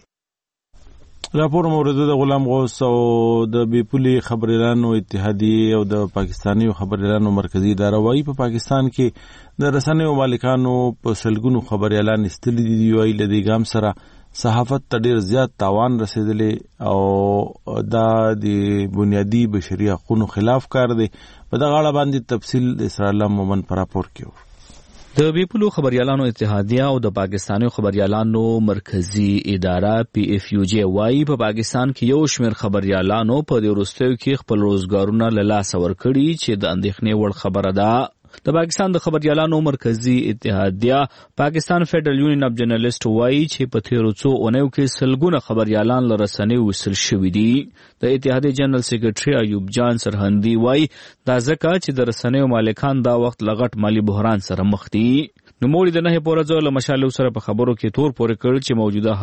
راپور مورد د غلام غوث او د بیپولي خبريالانو اتحادیه او د پاکستاني خبريالانو مرکزی اداره وايي په پاکستان کې د رسنیو مالکانو په سلګونو خبريالان استلي دي ویل د ګام سره صحافت ته ډیر زیات تاوان رسیدلی او دا د بنیادی بشري حقوقو خلاف کار دی. په دغه اړه باندې تفصیل د اسرائیل مومن پر راپور کې د بیپولو خبريالانو اتحادیه او د پاکستاني خبريالانو مرکزی اداره پی اف یو جی وايي په پاکستان کې یو شمېر خبريالانو په دې وروستیو کې خپل روزګارونه له لاسه ورکړي چې د اندېښنې وړ خبره ده. د پاکستان د خبريالانو مرکزی اتحادیه پاکستان فیډرل یونین اف جرنالیست وایي چې په تیرو څو اونیو کې سلګونه خبريالان له رسنیو وصل شوي دي. د اتحادیې جنرال سیکرټري ایوب جان سرهندي وایي دا ځکه چې د رسنیو مالکان دا وخت له غټ مالي بحران سره مخ دي. نوموړي د نه پورځو له مشالو سره په خبرو کې تور پورې کړ چې موجوده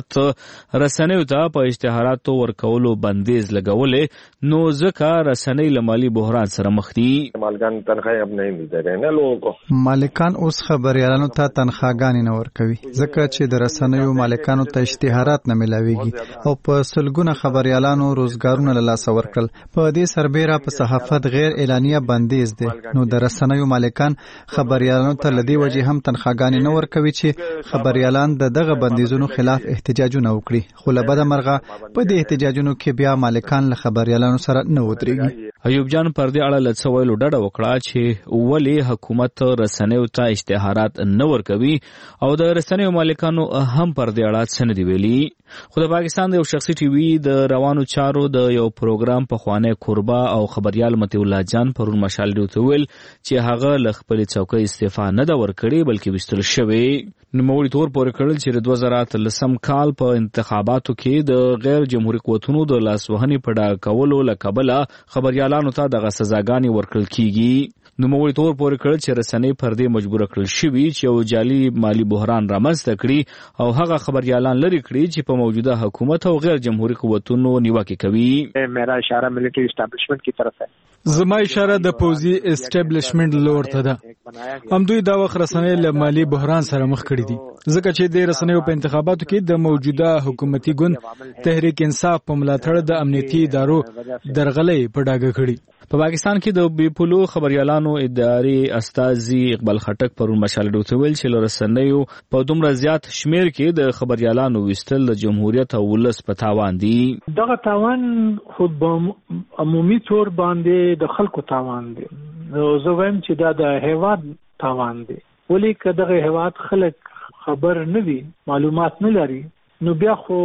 حکومت رسنیو ته په اشتهاراتو ورکولو بندیز لګولې، نو ځکه رسنۍ له مالي بحران سره مخ دي. مالکان تنخواهي هم نه میده نه لوګو مالکان اوس خبريالانو ته تنخواګانې نه ورکوي ځکه چې د رسنیو مالکانو ته اشتهارات نه ملاويږي او په سلګونه خبريالانو روزګارونه له لاسه ورکړل. په دې سربېره په صحافت غیر اعلانیه بندیز دی، نو د رسنیو مالکان خبريالانو ته لدی وجه هم تنخواګانې نه ورکوي چې خبريالان د دغه بندیزونو خلاف احتجاجونه وکړي. خو له بده مرغه په دې احتجاجونو کې بیا مالکان له خبريالانو سره نه ودرېږي. ایوب جان پر دې اړه لڅ ویلو ډډه وکړه چې ولی حکومت رسنیو ته اشتهارات نه ورکوي او د رسنیو مالکانو هم پر دې اړه څه نه دی ویلي. خو د پاکستان د یو شخصي ټي وي د روانو چارو د یو پروګرام په خوانه کوربا او خبريال متي الله جان پرون مشال دی ویل چې هغه ل خپل څوکۍ استعفا نه دا ورکړي بلکې وستل شوی. نوموړي تور پورې کړل چې د دوه زره اتلسم کال په انتخاباتو کې د غیر جمهوریت قوتونو د لاسوهنې په ډاګه کولو له کبله خبريالانو ته دغه سزاګانې ورکړل کیږي. نوموړي تور پورې کړل چې رسنۍ پر دې مجبور کړل شوي چې یو جعلي مالی بحران رامنځته کړي او هغه خبريالان لري کړي چې په موجوده حکومت او غیر جمهوریت قوتونو نیوکه کوي. میرا اشاره ملټری اسټابلیشمنت کی طرف ہے. زما اشاره د پوزي اسټابلیشمنت لور ته ده. هم دوی دا وخت رسنۍ له مالی بحران سره مخ کړي دي ځکه چې د رسنیو په انتخاباتو کې د موجوده حکومتي ګوند تحریک انصاف په ملاتړ د امنیتي ادارو درغلې په ډاګه کړي. په پاکستان کې د بیپولو خبريالانو ادارې استازي اقبال خټک پرون مشال ډوته ویل چې رسنیو په دومره زیات شمیر کې د خبريالانو وستل د جمهوریت او ولس په تاوان دي. دغه تاوان خود په عمومي تور باندې د خلکو تاوان دي. زه وایم چې دا د هیواد تاوان دي. ولی که دغه هیواد خلک خبر نه وي، معلومات نه لري، نو بیا خو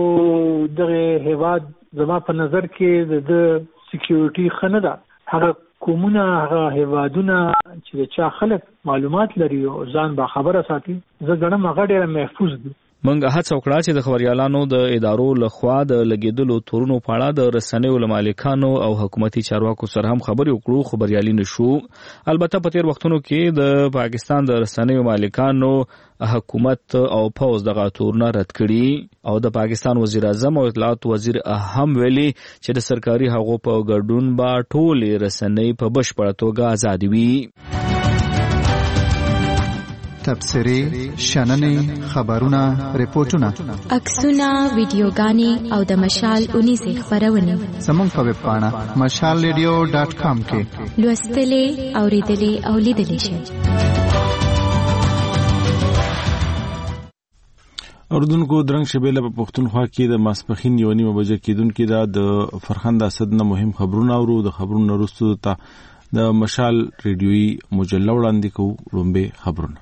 دغه هیواد زما په نظر کې د سکیورټي خنه ده. هغه کومونه هغه هیوادونه چې چا خلک معلومات لري او ځان با خبره ساتي، زه ګڼم هغه ډېر محفوظ دي. منګه هڅه وکړه چې د خبريالانو د ادارو لخوا د لګیدلو تورونو په اړه د رسنیو له مالکانو او حکومتي چارواکو سره هم خبرې وکړو، خبريالي نشو. البته په تیر وختونو کې د پاکستان د رسنیو مالکانو حکومت او پوز دغه تورونه رد کړي او د پاکستان وزیر اعظم او اطلاعات وزیر هم ویلي چې د سرکاري حقوقو په ګډون با ټولې رسنۍ په بشپړه توګه آزاد وي. تبصرې، شننې، خبرونه، ریپورتونه، عکسونه، ویډیوګانې او د مشال اونیزې خبرونه زموږ په ویب پاڼه مشال ریډیو ډاټ کام کې لوستلې، اوریدلې او لیدلې شئ. اردوونکو درنګ شبيله په پښتونخوا کې د ماسپخین یو نیمه بجې کېدونکې دا د فرخنده اسد نه مهم خبرونه اورو. د خبرونو وروسته ته د مشال ریډیوي مجله وړاندې کوو. لومبه خبرونه.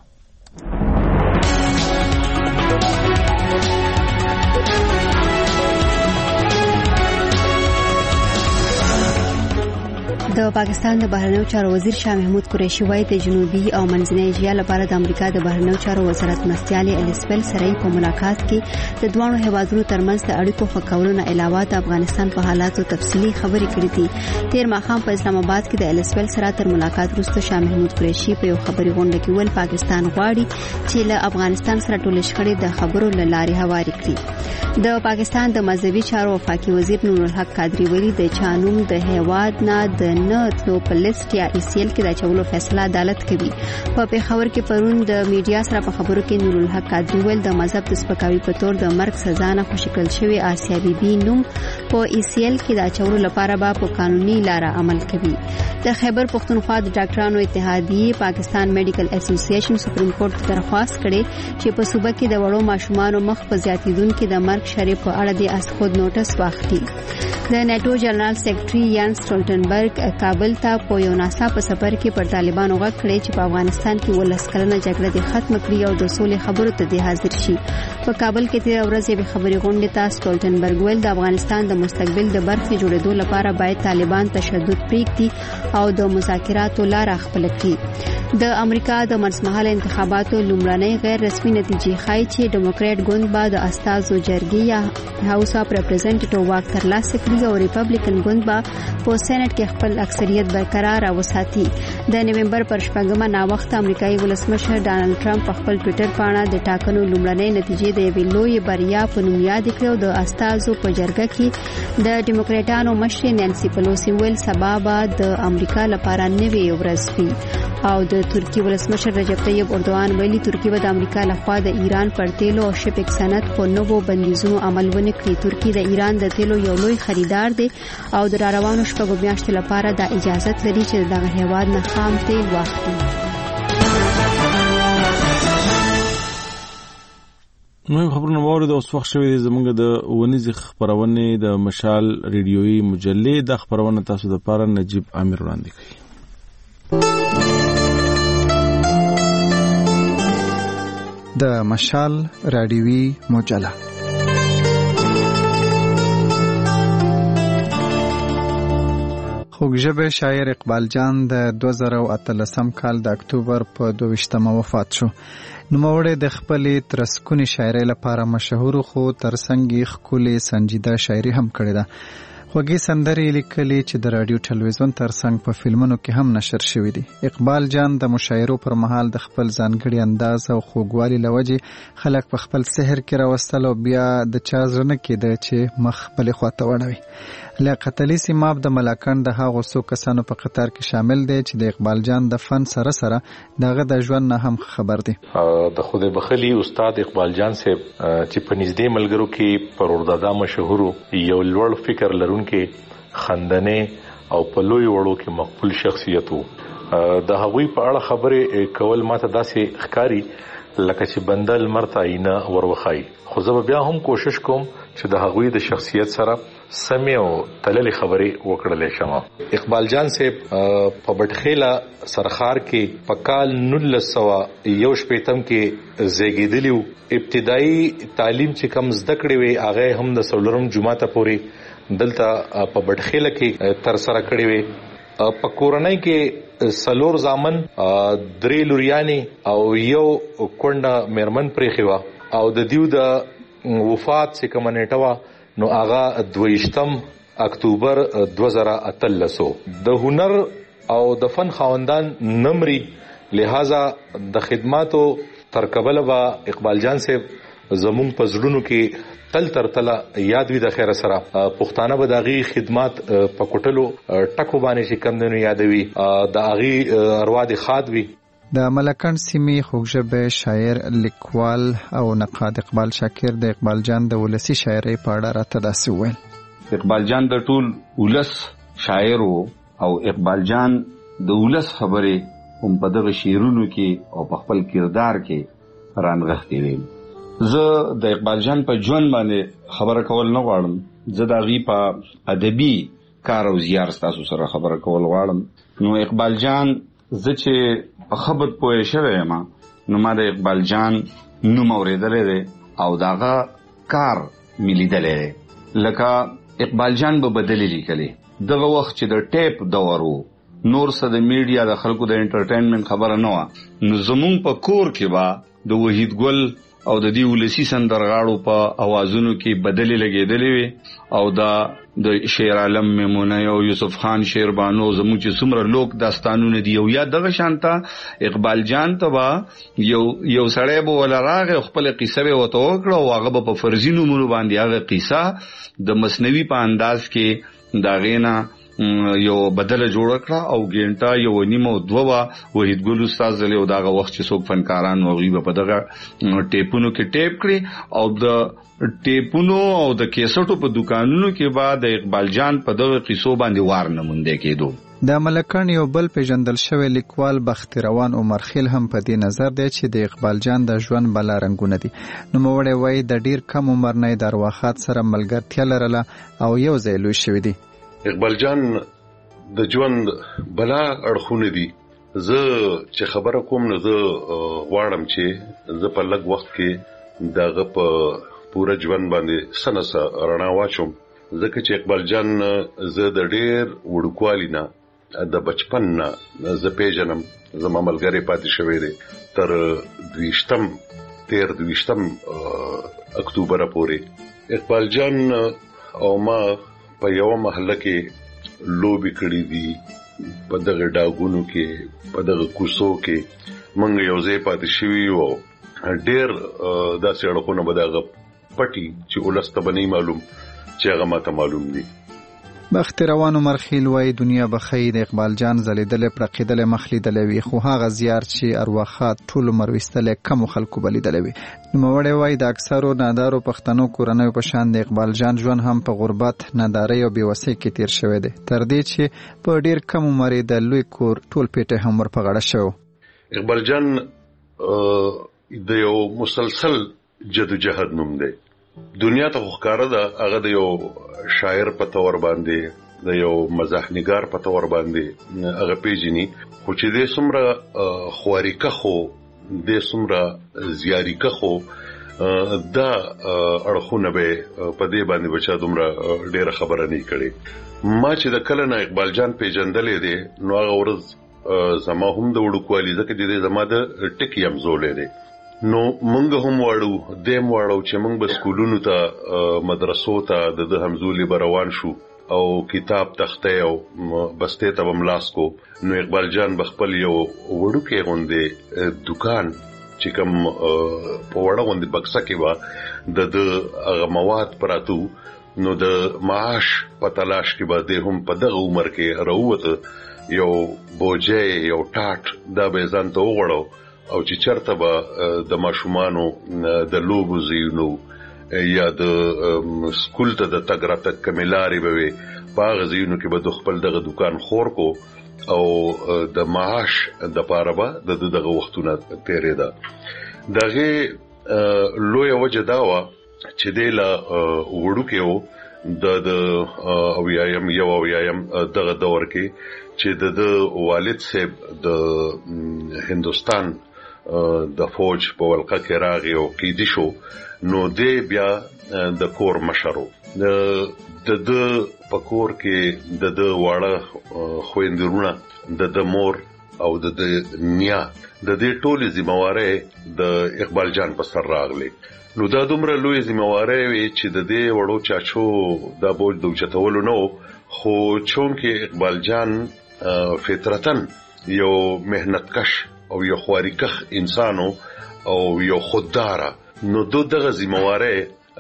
د پاکستان د بهرنیو چارو وزیر شاه محمود قریشي وايي د جنوبي او منځنۍ ایشیا لپاره د امریکا د بهرنیو چارو وزارت مرستیالې الیسبل سره په ملاقات کې د دوه هیوادونو ترمنځ د اړیکو ښه کولو نه علاوه د افغانستان په حالاتو تفصیلي خبرې کړې دي. تیر ماښام په اسلام آباد کې د الیسبل سره تر ملاقات وروسته شاه محمود قریشي په یو خبري غونډه کې ول پاکستان غواړي چې له افغانستان سره ټول شخړې د خبرو له لارې هواري کړي. د پاکستان د مذهبي چارو وفاقي وزیر نور الحق قادری ویلي د چانوم د هیواد نه د نه تلو په لیست یا ایسیل کې د چولو فیصله عدالت کوي. په پیښور کې پرون د میډیا سره په خبرو کې نور الحق قادری ویل د مذهب د سپکاوي په تور د مرګ سزا نه خوشکل شوی آسیا بیبي نوم په ایسیل کې د چولو لپاره به په قانوني لار عمل کوي. د خیبر پښتونخوا د ډاکټرانو اتحادیه پاکستان میډیکل اسوسییشن سپریم کورټ ته درخواست کړي چې په صوبه کې د وړو ماشومانو مخ په زیاتیدونکو د مرګ شریف په اړه د اسخود نوټس واخلي. د نیټو جنرال سیکریټري یان سټولټنبرګ کابل ته په یو ناڅاپه سفر کې پر طالبانو غږ کړی چې په افغانستان کې ولس کلنه جګړه د ختم کړي او د سولې خبرو ته د حاضر شي. په کابل کې تیر ورځ یې خبري غونډه ته سټولټنبرګ ویل د افغانستان د مستقبل د برخې جوړېدو لپاره باید طالبان تشدد پریږدي او د مذاکراتو لار خپل کړي. د امریکا د مرزمحل انتخاباتو لومړنۍ غیر رسمي نتیجې ښایي چې ډیموکراټ ګوند به د استازو جرګې یا هاوس اف ریپرزنټیټیو واک ترلاسه کړي او ریپبلیکن ګوند به په سېنات کې خپل اکثریت برقرار وساتي. د نومبر پر شپږمه ناوخته امریکایي ولسمشر ډانلډ ټرمپ په خپل ټوئیټر باندې د ټاکنو لومړنۍ نتیجې د یوې لویې بریا په نوم یاد کړې او د استازو په جرګه کې د ډیموکراټانو مشر نانسي پلوسی ویل سبا به د امریکا لپاره نوې ورځ وي. او د ترکیه ولسمشر رجب طیب اردوغان ویلي ترکیه به د امریکا لخوا د ایران پر تیلو او شپک صنعت په نوو بندیزونو عمل ونه کړي. ترکیه د ایران د تیلو یو لوی خریدار دی او د راروانو شپږو میاشتو لپاره د اجازه لري چې دغه هیواد نه خام تیل واخلي. نو خبرونه واره د اوس وخت شوی زمونږ د ونیز خبرونه د مشال ریډیوي مجلې د خبرونه تاسو د پاره نجیب امیر وړاندې کوي. د مشال رادیوي مجله خوږژبه شاعر اقبال جان د دوه زره اتلسم کال د اکتوبر په دویشتمه وفات شو. نوموړی د خپلې ترسکونې شاعرۍ لپاره مشهور خو ترڅنګ یې ښکلې سنجیده شاعري هم کړې ده. خوږې سندرې لیکلي چې د رادیو ټلویزیون ترڅنګ په فلمونو کې هم نشر شوي دي. اقبال جان د مشاعرو پر مهال د خپل ځانګړي انداز او خوږوالي له وجې خلک په خپل سحر کې راوستل او بیا د چا زړه نه کېده چې مخ بلې خواته واړوي. لیاقت علي سیماب د ملاکنډ د هغو څو کسانو په قطار کې شامل دی چې د اقبال جان د فن سره سره دغه د ژوند نه هم خبر دی. د خدای بخلي استاد اقبال جان صاحب چې په نږدې ملګرو کې پروردادا مشهور یو لوړ فکر لرونکي خندنه او په لوی وړو کې مقبول شخصیت وو. د هغوی په اړه خبرې کول ماته داسې ښکاري لکه چې بنده لمر ته آینه وروخایي. خو زه بیا هم کوشش کوم چې د هغوی د شخصیت سره سمې او تللې خبرې وکړلې شم. اقبال جان صاحب په بټخیله سرخار کې په کال نولس سوه یو شپېتم کې زیږېدلی وو. ابتدایي تعلیم چې کم زده کړی وی هغه هم د څلورم جماعته پورې دلته په بټخیله کې تر سره کړی وی. په کورنۍ کې سلور زامن درې لوریانې او یو کونډه میرمن پرېښې وه او د دیو د وفات چې کومه نیټه وه نو هغه دویشتم اکتوبر دوه زره اتلسو. د هنر او د فن خاوندان نمري لہذا د خدماتو تر کبله به اقبال جان صاحب زمونږ په زړونو کې تل تر تله یاد وي. د خیره سره پښتانه به د هغې خدمات په کوټلو ټکو باندې چې کم دنو یادوي د هغې اروا د ښاد وي. د ملکنډ سیمې خوږژبه شاعر لیکوال او نقاد اقبال شاکر د اقبال جان د ولسي شاعرۍ په اړه راته داسې وویل. اقبال جان د ټول ولس شاعر او اقبال جان د ولس خبرې هم په دغه شعرونو کې او په خپل کردار کې رانغښتې وي. زه د اقبال جان په ژوند باندې خبره کول نه غواړم، زه د هغې په ادبي کار او زیار ستاسو سره خبره کول غواړم. نو اقبال جان زه چې په ښه بد پوه شوی یم، نو ما د اقبال جان نوم اورېدلی دی او د هغه کار مې لیدلی دی. لکه اقبال جان به بدلې لیکلې. دغه وخت چې د ټیپ دور و، نور څه د میډیا د خلکو د انټرټینمنټ خبره نه وه، نو زمونږ په کور کې به د وحید ګل او د دې ولسي سندرغاړو په اوازونو کې بدلې لګېدلې وي او دا د شیر عالم میمونه او یوسف خان شیربانو زموږ چې څومره لوک داستانونه دي. او یا دغه شانته اقبال جان ته به یو یو سړی به ولا راغی خپل قصه به ورته وکړه او هغه به په فرضي نومونو باندې هغه قصه د مثنوي په انداز کې د هغې نه یو بدله جوړه کړه او ګینټه یو نیمه او دوه وحید ګل استاد زلی او دغه وخت چې څوک فنکاران وغوي په دغه ټیپونو کې ټیپ کړي او د ټیپونو او د کیسټو په دکانونو کې بعد اقبال جان په دغه قصو باندې وار نه مونږ کېدو. د ملکان یو بل پیژندل شوی لیکوال بختي روان عمر خیل هم په دې نظر دی چې د اقبال جان د ژوند بلا رنگونه دي. نو موړی وای د ډیر کم عمر نه د ارواحات سره ملګرتیا لرله او یو ځای لوی شوی دی. اقبال جان د ژوند بلا اړخونه دي. زه چې خبره کوم نو زه غواړم چې زه په لږ وخت کې دغه په پوره ژوند باندې سنسه رڼا واچوم، ځکه چې اقبال جان زه د ډېر وړوکوالي نه د بچپن نه زه پیژنم، زما ملګری پاتې شوی دی تر دویشتم تیر دویشتم اکتوبره پورې. اقبال جان او ما په یو محله کې لوبي کړې دي، په دغه ډاګونو کې په دغه کوڅو کې موږ یو ځای پاتې شوي وو. ډېر داسې اړخونه به دغه پټي چې ولس ته به نه معلوم چې هغه ماته معلوم دي. بختي روان عمر خیل وای دنیا بخی د اقبال جان زلیدلې پړقېدلې مخ لیدلې وي، خو هغه زیار چې ارواحات ټول عمر ویستلې کم خلکو به لیدلې وي. نوموړی وای د اکثرو نادارو پښتنو کورنیو په شان د اقبال جان ژوند هم په غربت، نادارۍ او بېوسۍ کې تیر شوی دی، تر دې چې په ډیر کم عمر د لوی کور ټول پیټه هم ور په غاړه شو. اقبال جان د یو مسلسل جدوجهد نوم دی. دنیا ته ښکاره ده هغه د یو شاعر په تور باندې، د یو مزاح نگار په تور باندې هغه پیژني، خو چې دې څومره خواریکه خو دې څومره زیاریکه خو دا اړخونه به په دې باندې بچا دومره ډېره خبره نه کړي. ما چې د کله نه اقبال جان پیژندلې دی نو هغه ورځ زما هم د وړوکوالي ځکه دې زما د ټکي هم زولې دی، نو مونږ هم واړو دیم واړو چې مونږ به سکولونو ته مدرسو ته د همزولي روان شو او کتاب تخته او بسته ته ملاس کو. نو اقبال جان بخپل یو وړوکی غوندې دکان چې کوم په وړه غوندې بکسه کې و د د مواد پراتو، نو د معاش په تلاش کې به د هم په دغه عمر کې راووت یو بوجه یو ټاټ دا به ځان ته وغوړو او چې چرته به د ماشومانو د لوبو ځایونو یا د سکول ته د تګ راتګ کمې لارې به وي، په هغه ځایونو کې به د خپل دغه دکان خور کو او د معاش دپاره به د دغه وختونه تېرېده. د هغې لویه وجه دا وه چې دی له وړوکې و د د اویایم یو اویایم دغه دور کې چې د د والد صاحب د هندوستان د فوج په ولقه کې راغی او قیدي شو، نو دی بیا د کور مشر و. د د په کور کې د د واړه خویندرونه د د مور او د د نیا د دې ټولې ذمہوارۍ د اقبال جان په سر راغلی. نو دا دومره لوی ذمہوارۍ وي چې د دې وړو چاچو دا بوج د اوچتولو نه و، خو چونکې اقبال جان فطرتن یو مهنتکش او یو خواریکخ انسانو او یو خودداره، نو دو دغه ذمہوارۍ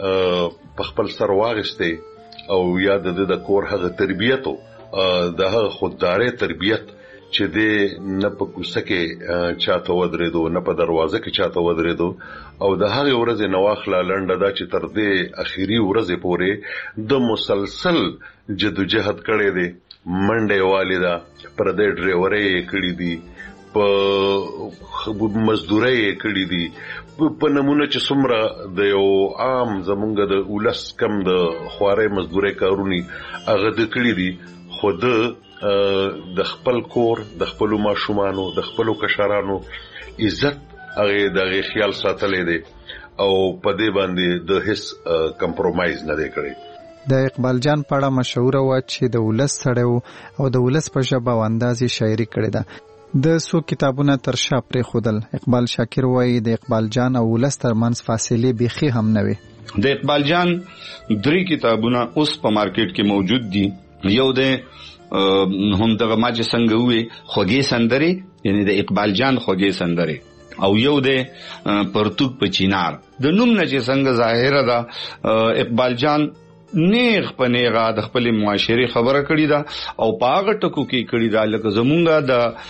په خپل سر واغستې او یا د د کور هغه تربیتو د هغه خوددارۍ تربیت چې د نه په کوڅه کې چاته ودرېدو نه په دروازه کې چاته ودرېدو او د هغې ورځې نه واخله لنډه دا چې تر دې اخري ورځې پورې د مسلسل جدوجهد کړی دی. منډه یې والې ده، پردی ډریورۍ یې کړي دي، په مزدوري کړی دي په نمونه چې څومره د یو عام زمونږ د ولس کم د خواري مزدوري کارونی هغه د کړی دي خو د خپل کور د خپل ماشومانو د خپل کشرانو عزت هغه د خیال ساتلې دي او په دې باندې د هیڅ کمپرومایز نه دی کړی. د اقبال جان په اړه مشهور و چې د ولس سره او د ولس په ژبه او انداز شاعري کړې ده. د څو کتابونه تر شا پرې خودل. اقبال شاکر وایي د اقبال جان او ولس ترمنځ فاصله بيخي هم نه وي. د اقبال جان درې کتابونه اوس په مارکیټ کې موجود دي. یو د هم دغه ماجه څنګه وي خوږې سندرې یعنی د اقبال جان خوږې سندرې او یو د پرتوک په چینار. د نوم نه چې څنګه ظاهره ده اقبال جان نیغ په نیغه د خپل معاشري خبره کړې ده او په هغه ټکو کې کړې ده لکه زمونږه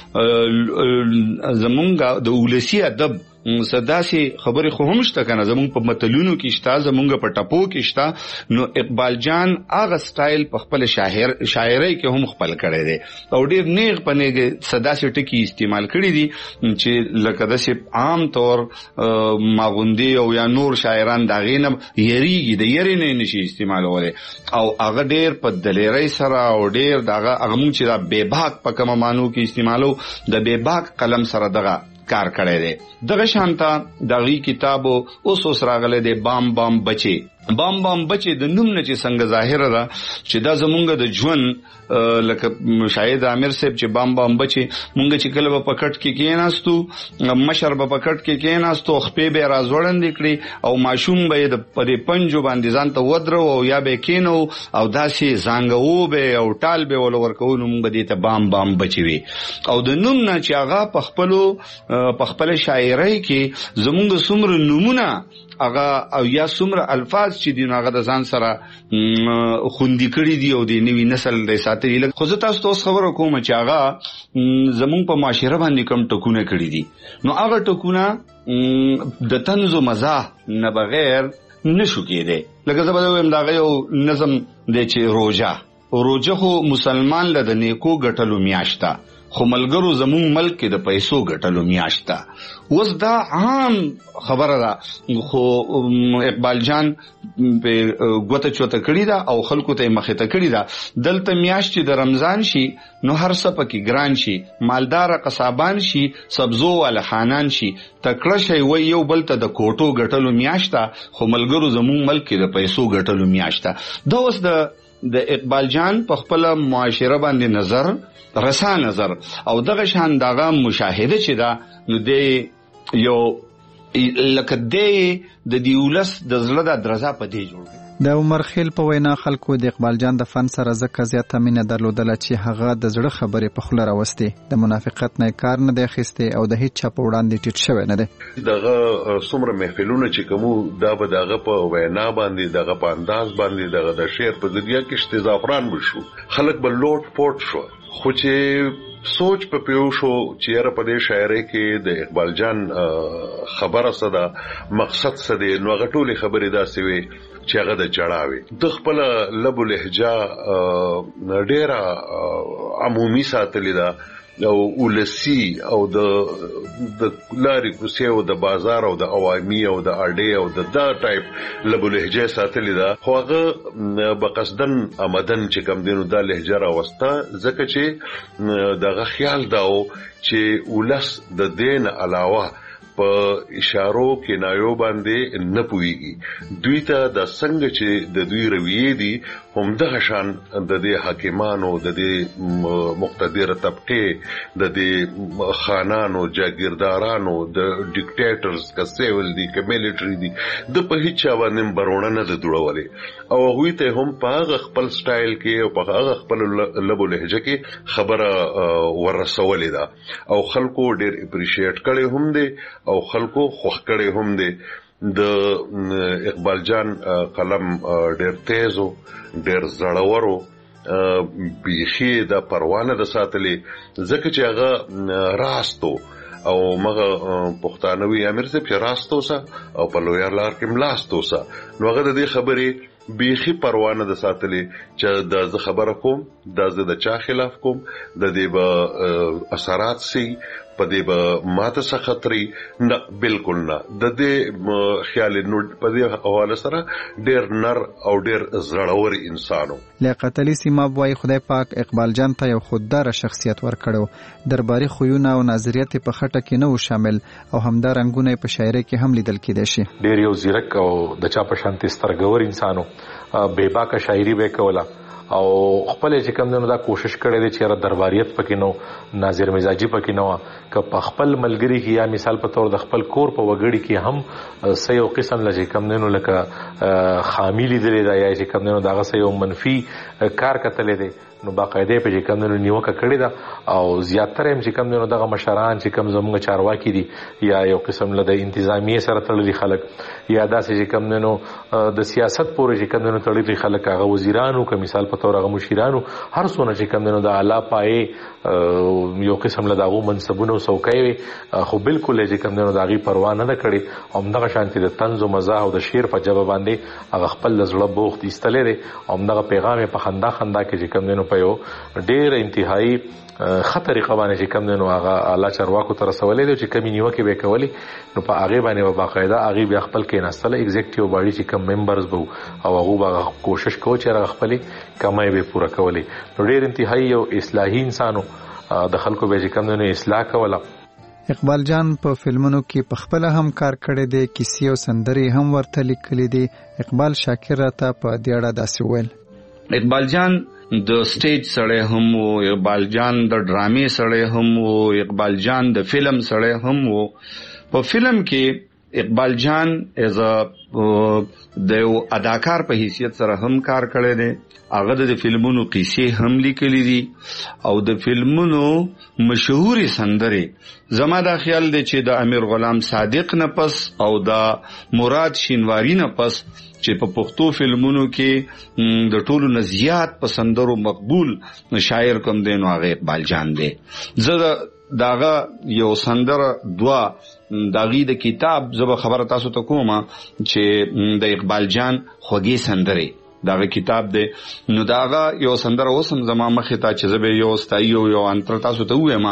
د زمونږه د ولسی ادب صداسي خبرې خو هم شته کنه زمونږ په متلونو کې شته زمونږ په ټپو کې شته. نو اقبال جان هغه سټایل په خپل شاعر شاعرۍ کې هم خپل کړی دی او ډېر نیغ په نیغه صداسي ټکی استعمال کړی دي چې لکه د عام طور ماغوندي او یا نور شاعران دا غینه یریږي د یری نه نشي استعمالوله او هغه ډېر په دلیرۍ سره او ډېر دغه هغه مونږ چې دا بېباک په کوم مانو کې استعمالو د بېباک قلم سره دغه کار کړی دی. دغه شانته دغه کتابو اوس اوس راغلی دی بام بام بچي. بام بام بچي د نوم نه چې څنګه ظاهره ده چې دا زمونږ د ژوند لکه شاید عامر صاحب چې بام بام بچي مونږ چې کله په پکټ کې کېناستو مشر په پکټ کې کېناستو خپې به راځوړند کړي او ماشوم به د پرې پنجو باندې ځان ته ودرو او یا به کېنو او داسې زنګو به او ټال به ول ورکو نو مونږ دې ته بام بام بچي وي او د نوم نه چې هغه په خپلو په خپل شاعرۍ کې زمونږ څومره نمونه هغه او یا څومره الفاظ چې دی هغه د ځان سره خوندي کړی دی او د نوی نسل د ساتلي لکه خو زه تاسو ته خبر کوم چې هغه زمونږ په معاشره باندې کم ټکونه کړی دي. نو هغه ټکونه د طنز او مزاح نه بغیر نشو کېده. لکه زه به وایم دا یو نظم دی چې روزه روزه خو مسلمان له د نیکو ګټلو میاشته خو ملګرو زمون ملک کې د پیسو ګټلو میاشته. اوس دا عام خبره ده خو اقبال جان په ګوته چوته کړی دا او خلکو ته مخه ته کړی دا. دلته میاشت د رمضان شي نو هر څه پکې ګران شي مالدار قصابان شي سبزو ول خانان شي تکړه شي وي یو بل ته د کوټو ګټلو میاشته خو ملګرو زمون ملک کې د پیسو ګټلو میاشته. دا اوس د د اقبال جان په خپل معاشره باندې نظر رسا نظر او دغه شان دغه مشاهده چې دا نو د یو لکه د دیولس د زړه د درزا په دی جوړ. د عمر خیل په وینا خلکو د اقبال جان د فن سره زکه زیاته مینه درلودله چې هغه د زړه خبرې په خوله راوستي د منافقت نه کار نه دی اخیستی او د هیڅ چا په وړاندې ټیټ شوی نه دی. دغه څومره محفلونه چې کوم دا به دغه په وینا باندې دغه په انداز باندې دغه د شعر په ذریعہ کې استزافران وشو خلک به لوټ پوټ شو خو چې سوچ په پیو شو چې را په دې شاعرۍ کې د اقبال جان خبره صدا مقصد څه دی نو غټولې خبرې داسې وي چې هغه د جړاوي د خپل لب لهجه ډېره عمومي ساتلې ده او ولسی او د د لاري کوسي او د بازار او د عوامي او د اړډي او د دا ټایپ لب لهجه ساتلې ده خو هغه بقصدن آمدن چې کم دینو دا لهجه راوسته ځکه چې دغه خیال داو چې ولس د دین علاوه په اشارو کې نایو باندې نه پويږي دوی ته د څنګه چې د دوی رویې دي هم دغه شان د دې حاکمانو د دې مقتدر طبقه د دې خانانو جاگیردارانو د ډیکټیټرز کا سیول دي کا ملټری دي د په هیڅ باندې برونه نه جوړولې او هغه ته هم په خپل سټایل کې او په هغه خپل لبو لهجه کې خبره ورسولې ده او خلکو ډېر اپریشیټ کړي هم دي او خلکو خوښ کړي هم دي. د اقبال جان قلم ډېر تیز او ډېر زړورو بیخي د پروانه د ساتلې ځکه چې هغه راستو او مغه پښتانوي امیر صاحب چې راستو سه او په لوی لار کې ملاستو سه نو هغه د دې خبرې بیخي پروا نه د ساتلې چې د خبره کوم د چا خلاف کوم د دې به اثرات سي په دې به ماته څه خطرې نه بالکل نه د دې خیال نو په دې حواله سره ډېر نر او ډېر زړور انسانو. لیاقت علي سیماب وايي خدای پاک اقبال جان ته یو خوددار شخصیت ورکړو، درباري خویونه او نظریات په خټه کې نه و شامل او همدا رنگونه په شاعري کې هم لیدل کېدای شي. ډېر یو زیرک او د چا په شانتي سترګور انسانو بې باکه شاعري به کوله او خپل چې کوم نه دا کوشش کړی دی چې را درباریت پکې نو ناظر مزاجي پکې نو ک په خپل ملګری کې یا مثال په تور د خپل کور په وګړي کې هم سې یو قسم لږ کم نه نو لکه خامي لیدلې دا یا چې کوم نه دا غسه یو منفي کار کتلې دی نو باقاعده په چې کوم نه نیوکه کړی دا او زیاتره هم چې کوم نه دغه مشران چې کوم زموږ چارواکي دي یا یو قسم له د انتظامیه سره تړلي خلک یا داسې چې کوم نه د سیاست پورې چې کوم نه تړلي خلک هغه وزیرانو که مثال په تور هغه مشیرانو هر څونه چې کوم نه د اعلی پای یو قسم له دغه منصبونو څوکۍ خو بالکل چې کوم نه دغه پروا نه کړي او دغه شانتي د طنز او مزاح او د شعر په جواب باندې هغه خپل زړه بوخت ایستلې دي او دغه پیغام په خندا خندا کې چې کوم نه په یو ډېر انتهایی خطر قوانه چې کوم نو هغه اعلی چارواکو تر رسولې دي چې کمی نیوکه به کولی نو په هغه باندې باقاعده هغه بیا خپل کې نسل ایگزیکټیو باډي چې کوم ممبرز بو او هغه به کوشش کوي چې هغه خپل کمای به پوره کولی نو ډېر انتهایی یو اصلاحي انسانو د خلکو به چې کوم نو اصلاح کوله. اقبال جان په فلمونو کې په خپل هم کار کړی دی، کیسې او سندرې هم ورته لیکلې دي. اقبال شاکر راته په دې اړه داسې ویل: اقبال جان د سټیج سړی هم وو، اقبال جان د ډرامې سړی هم وو، اقبال جان د فلم سړی هم وو. په فلم کې اقبال جان ایز ا د یو اداکار په حیثیت سره هم کار کړی دی. هغه د فلمونو قصې هم لیکلي دي او د فلمونو مشهوري سندرې زما دا خیال دی چې د امیر غلام صادق نه پس او د مراد شینواری نه پس چې په پښتو فلمونو کې د ټولو نه زیات په سندرو مقبول شاعر کوم دی نو هغه اقبال جان دی. زه داغه یو سندره دوا داغي د کتاب زبر خبره تاسو ته کومه چې د اقبال جان خوږی سندره داغه کتاب دی نو داغه یو سندره اوسم زما مخه ته چې زبې یو استایو یو انتر تاسو ته وایم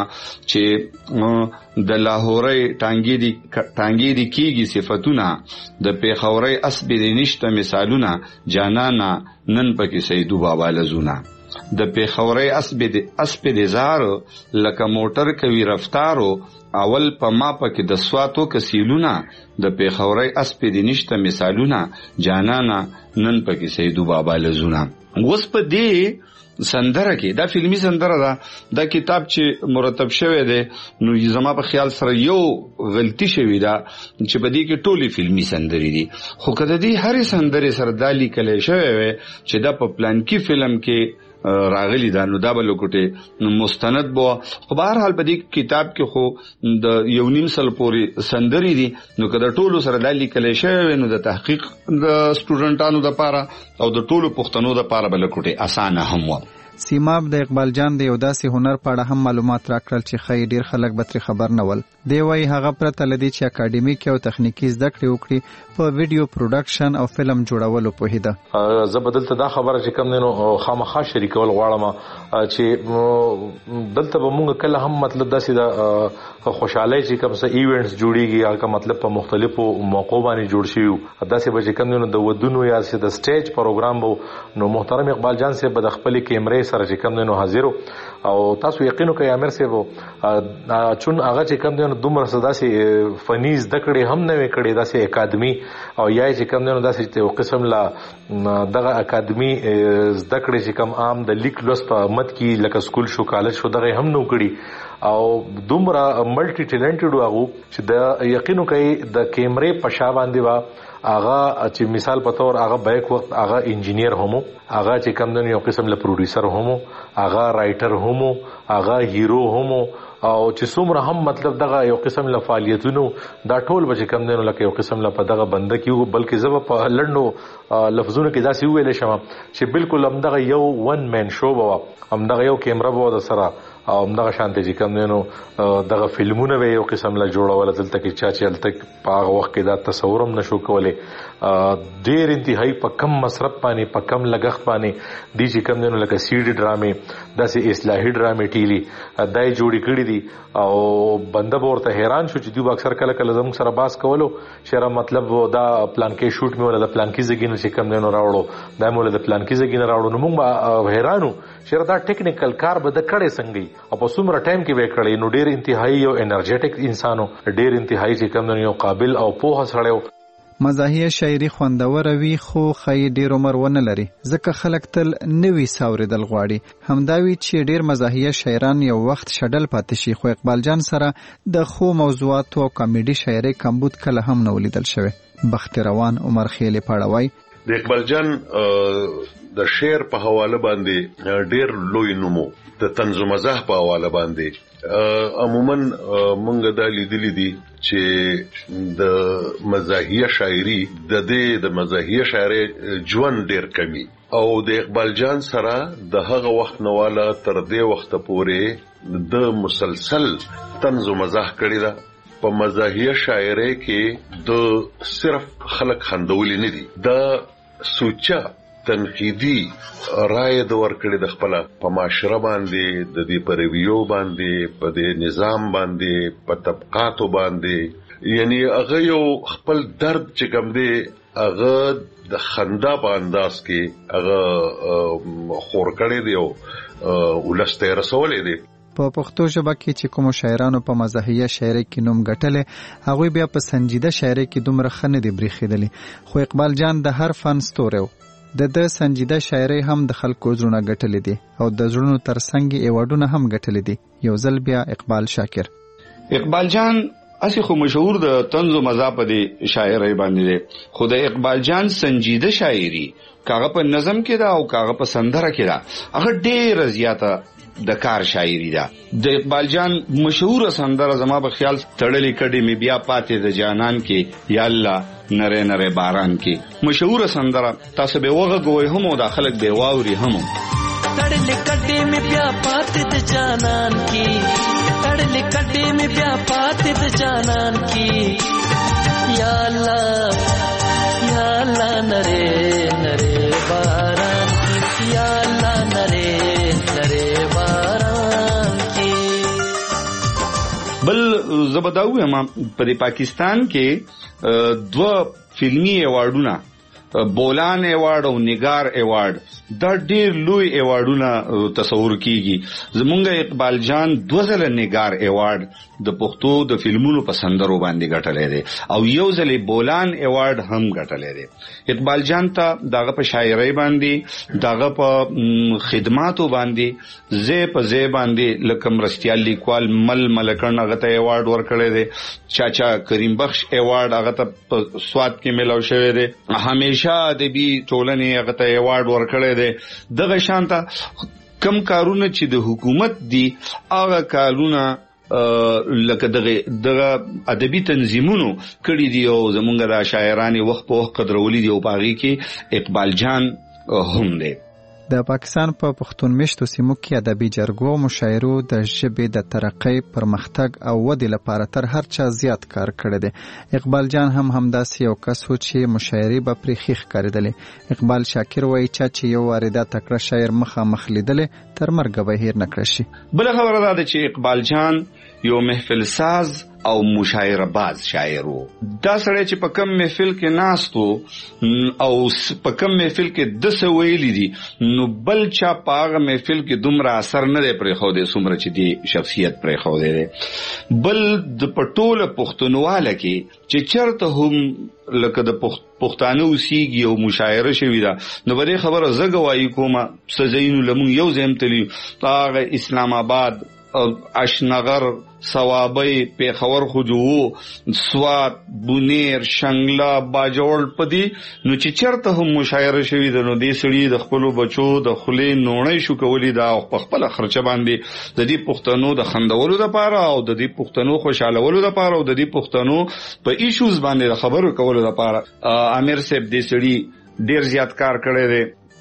چې د لاهورې ټانګې دی ټانګې دی کیږي صفاتونه د پیښورې اسب دي نشته مثالونه جانانا نن پکې سیدو بابا لزونه د پیښورې اسب دي اسب دي زار لکه موټر کوي رفتارو اول په ما پکې د سواتو کسیلونه د پیښورې اسب دي نشته مثالونه جانانا نن پکې سیدو بابا لزونه. اوس په دې سندره کې دا فلمی سندره ده دا کتاب چې مرتب شوی دی نو زما په خیال سره یو غلطی شوی ده چې په دې کې ټولي فلمی سندرې دي خو کله دې هر سندره سره دالی کله شوی وي چې دا په پلان کې فلم کې راغلی دا نو دا بل کوټه مستند بو خو بهر حال په دې کتاب کې خو د یو نیم سل پورې سندري دي نو کله ټولو سره د لیکل شوی نو د تحقیق د سټوډنټانو د پاره او د ټولو پښتنو د پاره بل کوټه اسانه هم و. سیماب د اقبال جان د یو داسې هنر په اړه هم معلومات راکړل چې خی ډیر خلک به تر خبر نه ول. دی وايي هغه پرته لدی چې اکیډمیک او تخنیکی زده کړې وکړي په ویډیو پروډکشن او فلم جوړولو په هیده. زه بدلته دا خبره چې کوم نو خامخا شریکول غواړم چې دلته به مونږ کله هم مطلب داسې دا خوشاله چې کوم څه ایونټس جوړیږي هغه مطلب په مختلفو موقعو باندې جوړ شي داسې به چې کوم نو د ودونو یا د سټیج پروګرام وو نو محترم اقبال جان سے به د خپل کیمرې سره چې کوم نو حاضرو او تاسو یقینو کوي امیر سے وو چون هغه چې کوم نو دومره صداسي فنیز دکړې هم نه وکړې داسې اکیډمي او یا چې کوم نو داسې یو قسم لا دغه اکیډمي زدکړې چې کوم عام د لیک لوس په مت کې لکه سکول شو کالج شو دغه هم نو کړی او دومره ملټي ټیلنټډ واغو چې د یقینو کوي د کیمرې په شا باندې وا هغه چې مثال په تور هغه بیک وخت هغه انجینیر همو هغه چې کوم د یو قسم له پروډوسر همو هغه رائټر همو هغه هیرو همو او چې څومره هم مطلب دغه یو قسم له فعالیتونو دا ټول به چې کوم نه لکه یو قسم له په دغه بنده کیو بلکې زب په لړنو لفظونو کې داسې ویل شم چې بالکل هم دغه یو ون مین شو بوا هم دغه یو کیمرا بوا د سره او همدغه شانته چې کوم نو دغه فلمونه به یو قسم لا جوړول دلته کې چا چې دلته په هغه وخت کې دا تصور هم نشو کولای ډېر انتهایی په کم مصرف باندې په کم لګښت باندې دي چې کوم نو لکه سیډي ډرامې داسې اصلاحي ډرامې ټیلی دای جوړې کړې دي او بنده ورته حیران شو چې دوی اکثر کله کله زموږ سره باس کولو شره مطلب دا پلان کې شوټ مې ولا د پلان کې زګینه چې کوم نو راوړو دا مولا د پلان کې زګینه راوړو نو موږ حیرانو شره دا ټیکنیکل کار به د کړې څنګه او په څومره ټایم کې به کړې نو ډېر انتهایی یو انرژیټک انسانو ډېر انتهایی چې کوم نو یو قابل او پوهه سره مزاحیه شاعري خوندور وي خو خی ډیر عمر ونه لري ځکه خلک تل نوي ساوریدل غواړي همداوي چې ډیر مزاحیه شاعران یو وخت شډل پاتې شي خو اقبال جان سره د خو موضوعات او کامیډي شاعري کمبود کله هم نه ولیدل شوی. بخت روان عمر خیلی پاړوي د اقبال جان د شعر په حواله باندې ډیر لوی نومو د طنز و مزاح په حواله باندې عموما مونږ دا لیدلې دي چې د مزاحیه شاعري د دې د مزاحیه شاعري ژوند ډیر کمی او د اقبال جان سره د هغه وخت نواله تر دې وخت پورې د مسلسل طنز و مزاح کړی دا په مزاحیه شاعري کې د صرف خلک خندولي نه دي د سوچا تنقیدی رائے د ورکړې د خپل په معاشره باندې د دې پرویو باندې په دې نظام باندې په طبقاتو باندې یعنی هغه یو خپل درد چې کوم دی هغه د خندا په انداز کې هغه خور کړی دی او ولسته رسولې دی. په پښتو ژبه کې چې کوم شاعرانو په مزاحیه شاعري کې نوم ګټلې هغه بیا په سنجیده شاعري کې دومره خنه دی بریخیدلې خو اقبال جان د هر فن ستوره د د سنجیده شاعري هم د خلکو زړونه ګټلې دي او د زړونو ترڅنګ ایوارډونه هم ګټلې دي. یو ځل بیا اقبال شاکر اقبال جان اسی خو مشهور د طنز و مزاح په دي شاعري باندې دي خو د اقبال جان سنجیده شاعري کاغه په نظم کې دا او کاغه په سندره کې دا هغه ډېر زیاته د کار شاعري ده. د اقبال جان مشهور سندره زما په خیال تړلې کډې می بیا پاتې د جانان کې یا الله نره نره باران کې مشهور سندره تاسو به وغه غوي هم او د خلک به واوري هم تړلې کډې می بیا پاتې د جانان کې تړلې کډې می بیا پاتې د جانان کې یا الله یا الله نره نره باران کې یا الله نره نره باران کې. بل زبداوی ما په پاکستان کې دو فلمی ایوارډونه بولان ایوارډ او نگار ایوارډ دا ډیر لوی ایوارډونه تصور کیږي. زمونږ اقبال جان دوه ځله نگار ایوارډ د پښتو د فلمونو په سندرو باندې ګټلې دي او یو ځله بولان ایوارډ هم ګټلې دي. اقبال جان ته داغه په شاعرۍ باندې داغه په خدماتو باندې زه په زه باندې لکم رستیال لیکوال مل ملکن هغه ته ایوارډ ورکړی دی. چاچا کریم بخش ایوارډ هغه ته په سواد کې ملو شوی دی. همیشه ادبي ټولنې هغه ته ایوارډ ورکړی دی. دغه شانته کم کارونه چې د حکومت دي هغه کارونه لکه دغه دغه ادبي تنظیمونو کړي دي او زمونږ د شاعرانو وخت په وخت قدرولي دي او باغی کې اقبال جان هم دی. د پاکستان په پښتون مشتو سیمو کې ادبي جرګو مشاعرو د ژبې د ترقۍ پرمختګ او ودې لپاره تر هر چا زیات کار کړی دی. اقبال جان هم همداسې یو کس و چې مشاعري به پرې ښې ښکارېدلې. اقبال شاکر وایي چې یو واردات تکړه شاعر مخامخ لیدلې تر مرګه به هیر نه کړی شي. بله خبره دا ده چې اقبال جان یو محفل ساز او مشاعره باز شاعر وو. دا سړی چې په کم محفل کې ناستو او په کم محفل کې د څه ویلي دي نو بل چا په هغه محفل کې دومره اثر نه دی پرېښودی څومره چې دی شخصیت پرېښودی دی. بل د په ټوله پښتونواله کې چې چېرته هم لکه د پښتانه اوسېږي او مشاعره شوې ده نو په دې خبره زه ګواهي کومه څه ځایونو له موږ یو ځای هم تللي هغه اسلام آباد اشنغر سوابی پیښور خجو سوات بونیر شنگلا باجوړ پدی نو چې چرته هم مشاعره شوی د نو دې سړي د خپل بچو د خلې نوړې شو کولی دا په خپل خرچه باندې د دې پښتنو د خندولو لپاره او د دې پښتنو خوشالولو لپاره او د دې پښتنو په ایشوز باندې خبرو کولو لپاره امیر صاحب دې سړي ډیر زیات کار کړی دی.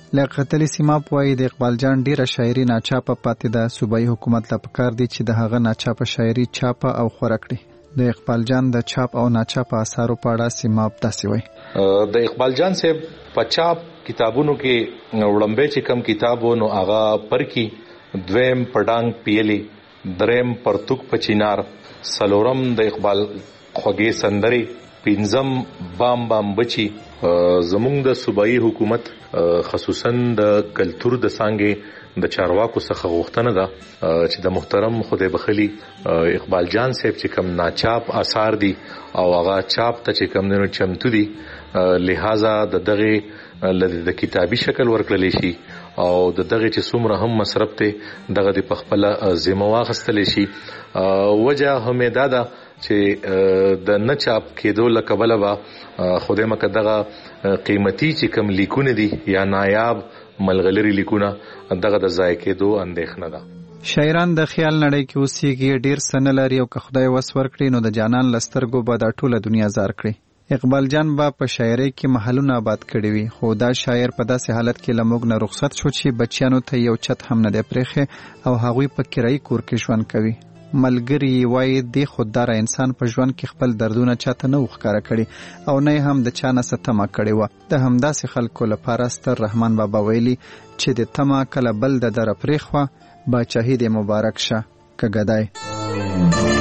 لیاقت علي سیماب وایي د اقبال جان ډیره شاعري ناچاپه پاتې ده. صوبایي حکومت لا پکار دی چې د هغه ناچاپه شاعري چاپه او خوره کړي. د اقبال جان د چاپ او ناچاپه اثارو په اړه سیماب داسې وایي. د اقبال جان صاحب په چاپ کتابونو کې وړاندې چې کم کتابو نو هغه پر کې دویم پډانګ پیلي، دریم پرتوک پچینار، سلورم د اقبال خوږې سندري، پنځم بام بام بچي. زمونږ د صوبایي حکومت خصوصا د کلتور د څانګې د چارواکو څخه غوښتنه ده چې د محترم خدای بخلی اقبال جان صاحب چې کم ناچاپ آثار دي او هغه چاپ ته چې کم دنو چمتو دي، لہذا د دغه د کتابي شکل ورکړل شي او د دغه چې څومره هم مصرف ته دغه د پخپل ذمہ واخستل شي. وجه هم دا ده چې د نه چاپ کېدو لکبله به خدای مکه دغه قیمتي چې کم لیکونه دي یا نایاب ملغلري لیکونه دغه د ضایع کېدو اندېښنه ده. شاعران د خیال نړۍ کې اوسېږي، ډیر څه نه لري او که خدای وس ورکړي نو د جانان له سترګو به دا ټوله دنیا زار کړي. اقبال جان به په شاعرۍ کې محلونه آباد کړي وي، خو دا شاعر په داسې حالت کې له موږ نه رخصت شو چې بچیانو ته یو چت هم نه دی پرېښی او هغوی په کرایي کور کې ژوند کوي. ملګری وایي د خوددار انسان په ژوند کې خپل دردونه چاته نه وښکاره کړي او نه هم د چا نه څه تمه کړې وه. د همداسې خلکو لپاره ستر رحمان بابا ویلي چې د تمه کله بل د دره پرېښوه، باچاهي دې مبارک شه که ګدای.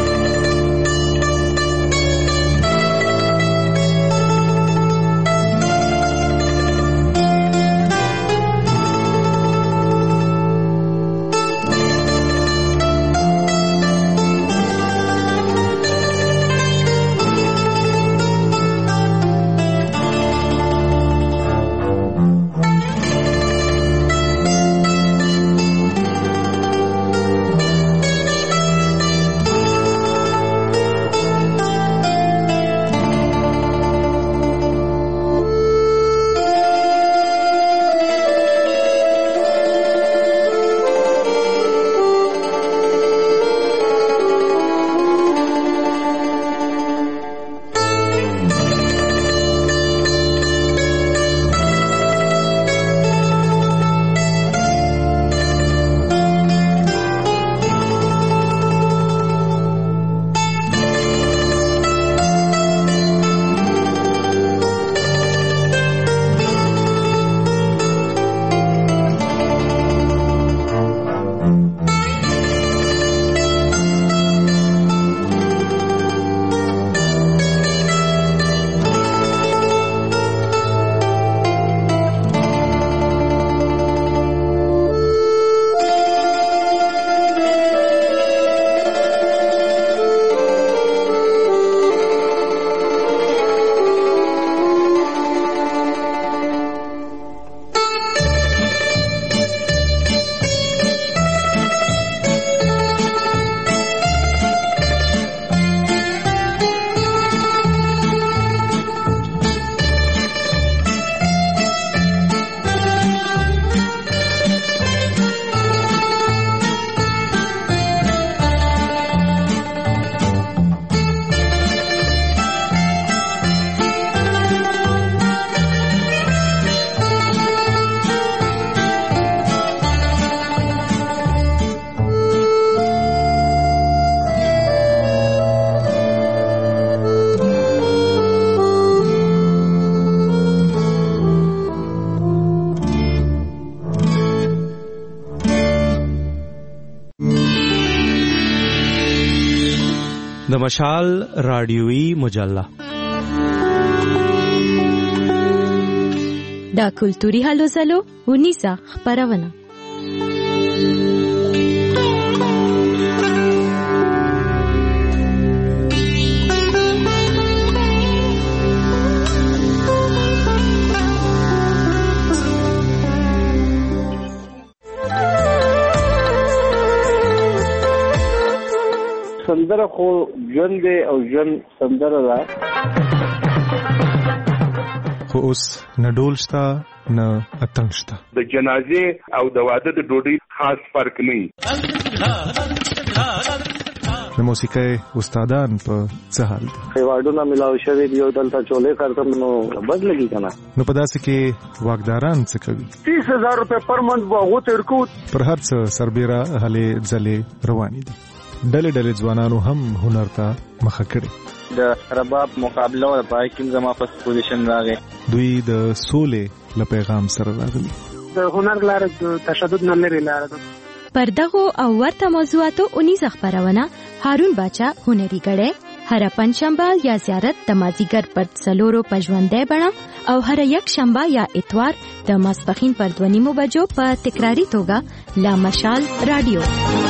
د مشال رادیوي مجله دا کلتوري هلو زلو ونیسا خبرونه سندره خو ژوند دی او ژوند سندره ده، خو اوس نه ډول شته نه اتڼ شته. د جنازې او د واده د ډوډۍ خاص فرق نه د موسیقۍ استادان په څه حال دي؟ ایوارډونه ملاو شوی دی او دلته چولې خرڅم نو بد لګي کنه. نو په داسې کې واکداران څه کوي؟ تیس هزار روپے پر منت واغو تر کو پر هر څه سربېره هلې ځلې روانې دي. ډلې ډلې ځوانانو هم هنر ته مخه کړې. د رباب مقابله او پای کې زما په پوزیشن راغی. دوی د سولې له پیغام سره راغلي. د هنر لار د تشدد نه لري لار ده. پر دغو او ورته موضوعاتو اونیز خبرونه هارون باچا هنري غړې هر پنځشنبه یا زیارت د مازیګر پر څلورو پژوندې بڼه او هر یک شنبه یا اتوار د ماسپخین پر دوه نیمو بجو په تکراری توګه لا مشال رادیو.